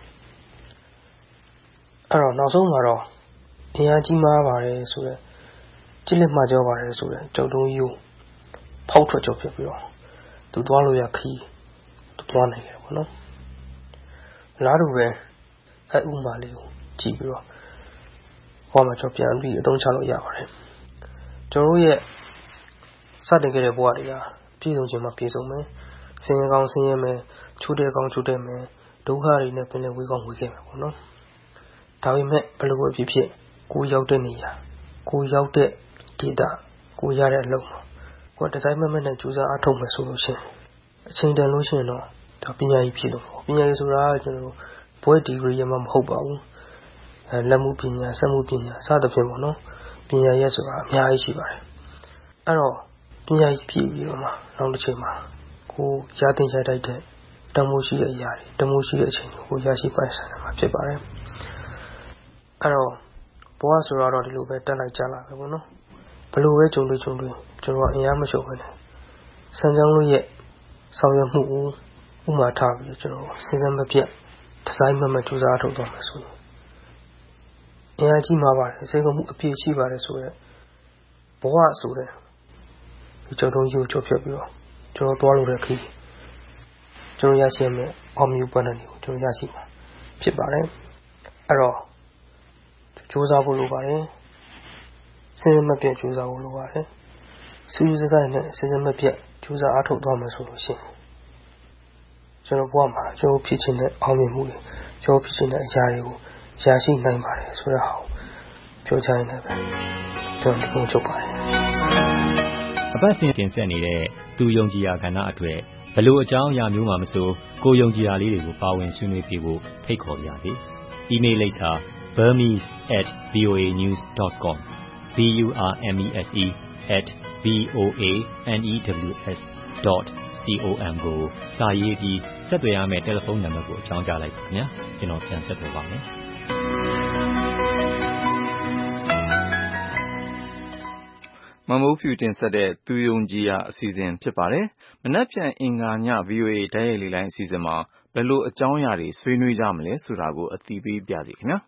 အဲ့တော့နောက်ဆုံးမှာတော့အင်အားကြီးမားပါတယ်ဆိုတော့ကြစ်လက်မှာကြောပါတယ်ဆိုတော့ကြောက်တုံးကြီးကိုဖောက်ထွက်ကြောဖြစ်ပြီးတော့သူသွားလို့ရခီးသူသွားနိုင်တယ်ပေါ့နော်လားတူပဲအဲ့ဥမာလေးကိုကြည့်ပြီးတော့ဟောမှာကျွန်တော်ပြန်ပြီးအသုံးချလို့ရပါတယ်ကျွန်တော်ရဲ့စတင်ခဲ့တဲ့ဘဝတွေကပြည်စုံခြင်းမှာပြည်စုံမယ်ဆင်းရဲကောင်းဆင်းရဲမယ်ချိုးတဲ့ကောင်းချိုးတဲ့မယ်ဒုက္ခတွေနဲ့ပင်လည်းဝေးကောင်းဝေးခဲ့မယ်ပေါ့နော်ဒါပေမဲ့ဘယ်လိုပဲဖြစ်ဖြစ်ကိုရောက်တဲ့နေရာကိုရောက်တဲ့ဒေတာကိုရတဲ့အလုပ်မှာကိုဒီဇိုင်းမမနဲ့ကြိုးစားအထောက်မယ်ဆိုလို့ရှိရင်အချိန်တန်လို့ရှိရင်တော့ဒါပညာရေးဖြစ်လို့ပညာရေးဆိုတာကျွန်တော်ဘွဲ့ဒီဂရီရမှမဟုတ်ပါဘူးအဲလက်မှုပညာစက်မှုပညာစသဖြင့်ပေါ့နော်ပညာရေးဆိုတာအများကြီးရှိပါတယ်အဲ့တော့ပညာရေးဖြစ်ပြီးတော့မှနောက်တစ်ချိန်မှာကိုရတဲ့ရတိုက်တဲ့တမိုးရှိတဲ့အရာတွေတမိုးရှိတဲ့အချိန်ကိုရရှိပိုင်ဆိုင်မှာဖြစ်ပါတယ်အဲ့တော့ဘဝဆိုတော့ဒီလိုပဲတက်လိုက်ကြလာပဲပေါ့နော်ဘလို့ပဲကြုံတွေ့ကြုံတွေ့ကျွန်တော်အင်အားမလျှော့ပဲနဲ့စံကြောင်းလို့ရဲ့ဆောင်ရွက်မှုကိုဥမာထားပြီးကျွန်တော်စဉ်းစားမပြတ်ဒီဇိုင်းမမကြိုးစားထုတ်တော့မယ်ဆိုရင်အင်အားကြီးမှာပါတယ်စိတ်ကမှုအပြည့်ရှိပါတယ်ဆိုတော့ဘဝဆိုတဲ့ဒီကြောက်တုံးကြီးကိုကြော်ဖြတ်ပြီးတော့ကျွန်တော်သွားလို့တဲ့ခီးကျွန်တော်ရရှိမယ်အောင်မြင်ပန်းတဲ့ကိုကျွန်တော်ရရှိမှာဖြစ်ပါတယ်အဲ့တော့စူးစမ်းဖို့လိုပါတယ်စဉ်းမပြတ်စူးစမ်းဖို့လိုပါတယ်စူးစမ်းဆိုင်နဲ့စဉ်းမပြတ်စူးစမ်းအားထုတ်သွားမယ်ဆိုလို့ရှိရင်ကျွန်တော်ဘဝမှာကျွန်တော်ဖြစ်ချင်တဲ့အောင်မြင်မှုတွေကျွန်တော်ဖြစ်ချင်တဲ့အရာတွေကိုရရှိနိုင်ပါတယ်ဆိုတော့ပြောချင်တယ်ပဲကျွန်တော်ပြောချုပ်ပါတယ်အပတ်စဉ်တင်ဆက်နေတဲ့သူယုံကြည်ရာကဏ္ဍအတွက်ဘလို့အကြောင်းအရာမျိုးမှမဆိုကိုယုံကြည်ရာလေးတွေကိုပါဝင်ဆွေးနွေးပြဖို့ဖိတ်ခေါ်ပါရစေ။ email လိပ်စာ burmese at voa news dot com b u r m e s e at v o a n e w s dot com ကိုစာရေးပြီးဆက်သွယ်ရမယ့်တယ်လီဖုန်းနံပါတ်ကိုအကြောင်းကြားလိုက်ပါခင်ဗျာကျွန်တော်ပြန်ဆက်သွယ်ပါမယ်မမိုးဖြူတင်ဆက်တဲ့သူယုံကြည်ရာအစီအစဉ်ဖြစ်ပါတယ်မနက်ဖြန်အင်္ဂါည ဗီအိုအေ ဓာတ်ရိုက်လေးလိုင်းအစီအစဉ်မှာဘယ်လိုအကြောင်းအရာတွေဆွေးနွေးကြမလဲဆိုတာကိုအသိပေးပြစီခင်ဗျာ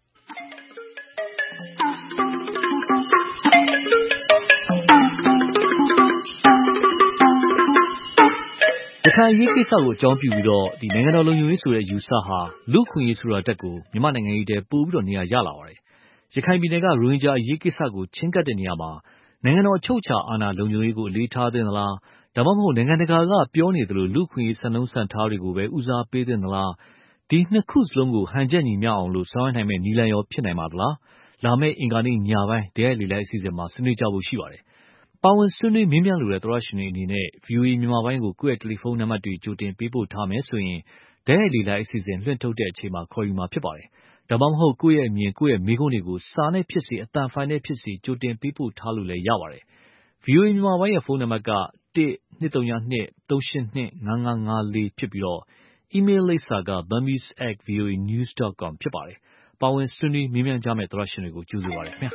ရခိုင်ရေးကိစ္စကိုအကြောင်းပြုပြီးတော့ဒီနိုင်ငံတော်လုံခြုံရေးဆိုတဲ့ယူဆဟာလူခွင့်ရေးဆိုတာတက်ကိုမြန်မာနိုင်ငံရေးတဲပို့ပြီးတော့နေရာရလာပါတယ်ရခိုင်ပြည်နယ်ကရိုဟင်ဂျာအရေးကိစ္စကိုချင်းကပ်တဲ့နေရာမှာနိုင်ငံတော်အချုပ်အခြာအာဏာလုံခြုံရေးကိုအလေးထားသင့်သလားဒါမှမဟုတ်နိုင်ငံတကာကပြောနေသလိုလူခွင့်ရေးစံနှုန်းစံထားတွေကိုပဲဦးစားပေးသင့်သလားဒီနှစ်ခုစလုံးကိုဟန်ချက်ညီမျှအောင်လို့ဆောင်ရွက်နိုင်မယ့်နည်းလမ်းရောဖြစ်နိုင်ပါသလားလာမယ့်အင်္ဂါနေ့ညပိုင်းတရက်လေလိုက်အစီအစဉ်မှာဆွေးနွေးကြဖို့ရှိပါတယ်ပါဝင်ဆွေးနွေးမင်းများလိုတဲ့သောရရှင်တွေအနေနဲ့ ဗီအိုအေ မြန်မာပိုင်းကိုကိုယ့်ရဲ့တယ်လီဖုန်းနံပါတ်တွေကြိုတင်ပေးပို့ထားမယ်ဆိုရင်တရက်လေလိုက်အစီအစဉ်လွှင့်ထုတ်တဲ့အချိန်မှာခေါ်ယူမှာဖြစ်ပါတယ်ဒါမှမဟုတ်ကိုယ့်ရဲ့အမြင်ကိုယ့်ရဲ့မိကုန်းတွေကိုစာနဲ့ဖြစ်စေအသံဖိုင်နဲ့ဖြစ်စေကြိုတင်ပေးပို့ထားလို့လည်းရပါတယ် ဗီအိုအေ မြန်မာပိုင်းရဲ့ဖုန်းနံပါတ်က one two three two three eight two five five fourဖြစ်ပြီးတော့ email လိပ်စာက burmese at v o a news dot com ဖြစ်ပါတယ်ပါဝင်ဆွေးနွေးမေးမြန်းကြမယ့်သောရရှင်တွေကိုကြိုဆိုပါရစေခင်ဗျာ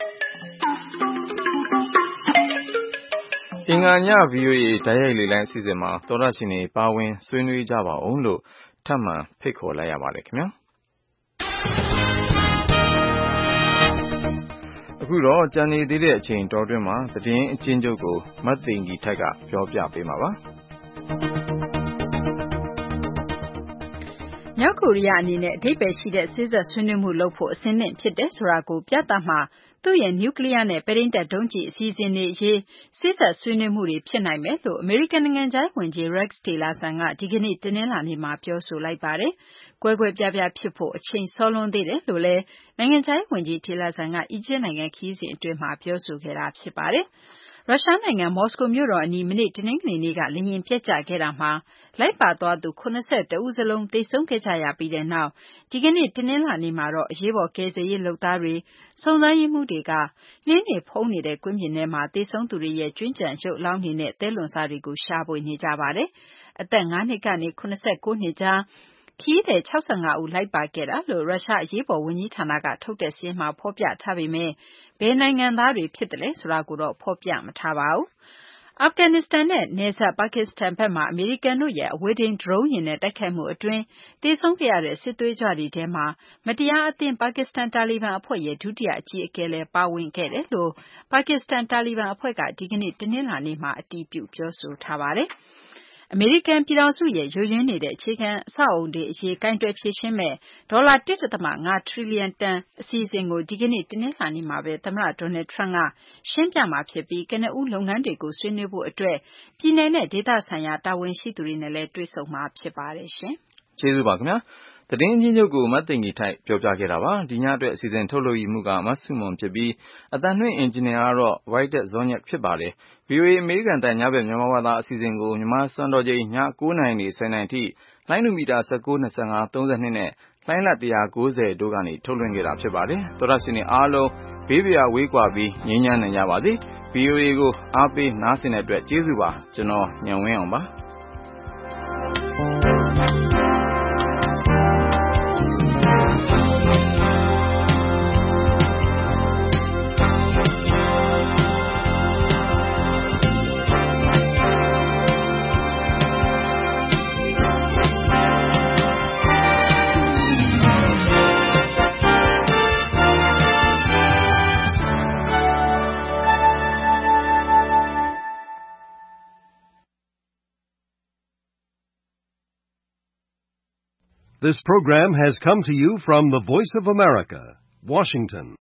အင်္ဂါည ဗီအိုအေ ဓာတ်ရိုက်လေးလိုင်းအစီအစဉ်မှာသောရရှင်တွေပါဝင်ဆွေးနွေးကြပါအောင်လို့ထပ်မံဖိတ်ခေါ်လိုက်ရပါတယ်ခင်ဗျာအခုတော့ကြံနေသေးတဲ့အချိန်တော်တွင်းမှာသတင်းအချင်းချုပ်ကိုမတ်သိန်ကြီးထက်ကပြောပြပေးမှာပါမြောက်ကိုရီးယားအနေနဲ့အဓိပ္ပာယ်ရှိတဲ့စေ့စပ်ဆွေးနွေးမှုလုပ်ဖို့အဆင်သင့်ဖြစ်တယ်ဆိုတာကိုပြသမှာသူ့ရဲ့နျူကလ িয়ার နဲ့ပဲရင်းတပ်ဒုံးကျည်အစီအစဉ်တွေအရေးစေ့စပ်ဆွေးနွေးမှုတွေဖြစ်နိုင်မယ်လို့အမေရိကန်နိုင်ငံခြားရေးဝန်ကြီး Rex Tillerson ကဒီကနေ့တနင်္လာနေ့မှာပြောဆိုလိုက်ပါတယ်။ကွဲကွဲပြားပြားဖြစ်ဖို့အချိန်စောလွန်းသေးတယ်လို့လည်းနိုင်ငံခြားရေးဝန်ကြီး Tillerson ကအီဂျစ်နိုင်ငံခရီးစဉ်အတွင်းမှာပြောဆိုခဲ့တာဖြစ်ပါတယ်။ရုရှားနိုင်ငံမော်စကိုမြို့တော်အနီးမနေ့တနင်္ဂနွေနေ့ကလေယာဉ်ပျက်ကျခဲ့တာမှာလိုက်ပါသွားသူ၇၁ဦးစလုံးသေဆုံးခဲ့ကြရပြီးတဲ့နောက်ဒီကနေ့တနင်္လာနေ့မှာတော့အရေးပေါ်ကယ်ဆယ်ရေးလုပ်သားတွေစုံစမ်းရေးမှူးတွေကနှင်းတွေဖုံးနေတဲ့ကွင်းပြင်ထဲမှာသေဆုံးသူတွေရဲ့ကျွင်းကျန်ရုပ်အလောင်းတွေနဲ့သဲလွန်စတွေကိုရှာဖွေနေကြပါတယ်။အသက်၅နှစ်ကနေ၇၉နှစ်ကြားခရီးသည်၆၅ဦးလိုက်ပါခဲ့တာလို့ရုရှားအရေးပေါ်ဝန်ကြီးဌာနကထုတ်တဲ့စာရင်းမှာဖော်ပြထားပေမဲ့ဘယ်နိုင်ငံသားတွေဖြစ်တယ်လဲဆိုတာကိုတော့ဖော်ပြမထားပါဘူး။အာဖဂန်နစ္စတန်နဲ့နယ်စပ်ပါကစ္စတန်ဘက်မှာအမေရိကန်တို့ရဲ့အဝေးထိန်းဒရုန်းယာဉ်နဲ့တိုက်ခိုက်မှုအတွင်းသေဆုံးခဲ့ရတဲ့စစ်သွေးကြွတွေထဲမှာမတရားအသင်းပါကစ္စတန်တာလီဘန်အဖွဲ့ရဲ့ဒုတိယအကြီးအကဲလည်းပါဝင်ခဲ့တယ်လို့ပါကစ္စတန်တာလီဘန်အဖွဲ့ကဒီကနေ့တနင်္လာနေ့မှာအတည်ပြုပြောဆိုထားပါတယ်။အမေရိကန်ပြည်ထောင်စုရဲ့ယိုယွင်းနေတဲ့အခြေခံအဆောက်အအုံတွေအရေးကိုင်တွယ်ဖြေရှင်းမဲ့ဒေါ်လာ one point five ထရီလီယံတန်အစီအစဉ်ကိုဒီကနေ့တနင်္လာနေ့မှာပဲသမ္မတဒေါ်နယ်ထရန့်ကရှင်းပြမှာဖြစ်ပြီးကနဦးလုပ်ငန်းတွေကိုဆွေးနွေးဖို့အတွက်ပြည်내နဲ့ဒေသဆိုင်ရာတာဝန်ရှိသူတွေနဲ့လည်းတွေ့ဆုံမှာဖြစ်ပါတယ်ရှင်။ကျေးဇူးပါခင်ဗျာ။သတင်းအချင်းချုပ်ကိုမတ်သိင်ကြီးထိုက်ပြောပြခဲ့တာပါ။ဒီညအတွက်အစီအစဉ်ထုတ်လုပ်ရမှုကမတ်စုမွန်ဖြစ်ပြီးအသံလွှင့်အင်ဂျင်နီယာကတော့ White Zoniac ဖြစ်ပါတယ်။ ဗီအိုအေအမေရိကန်တိုင်ညဘက်မြန်မာဘာသာအစီအစဉ်ကိုမြန်မာစံတော်ချိန်ညnineနာရီဆယ်နာရီထိလိုင်းဒူမီတာone nine two five thirty-twoနဲ့လိုင်းလone ninetyတို့ကနေထုတ်လွှင့်ခဲ့တာဖြစ်ပါတယ်။သောတရှင်တွေအားလုံးဘေးပရာဝေးကွာပြီးငြိမ်းချမ်းနိုင်ကြပါစေ။ ဗီအိုအေကိုအားပေးနားဆင်တဲ့အတွက်ကျေးဇူးပါ။ကျွန်တော်ညံဝင်းအောင်ပါ။ This program has come to you from the Voice of America, Washington.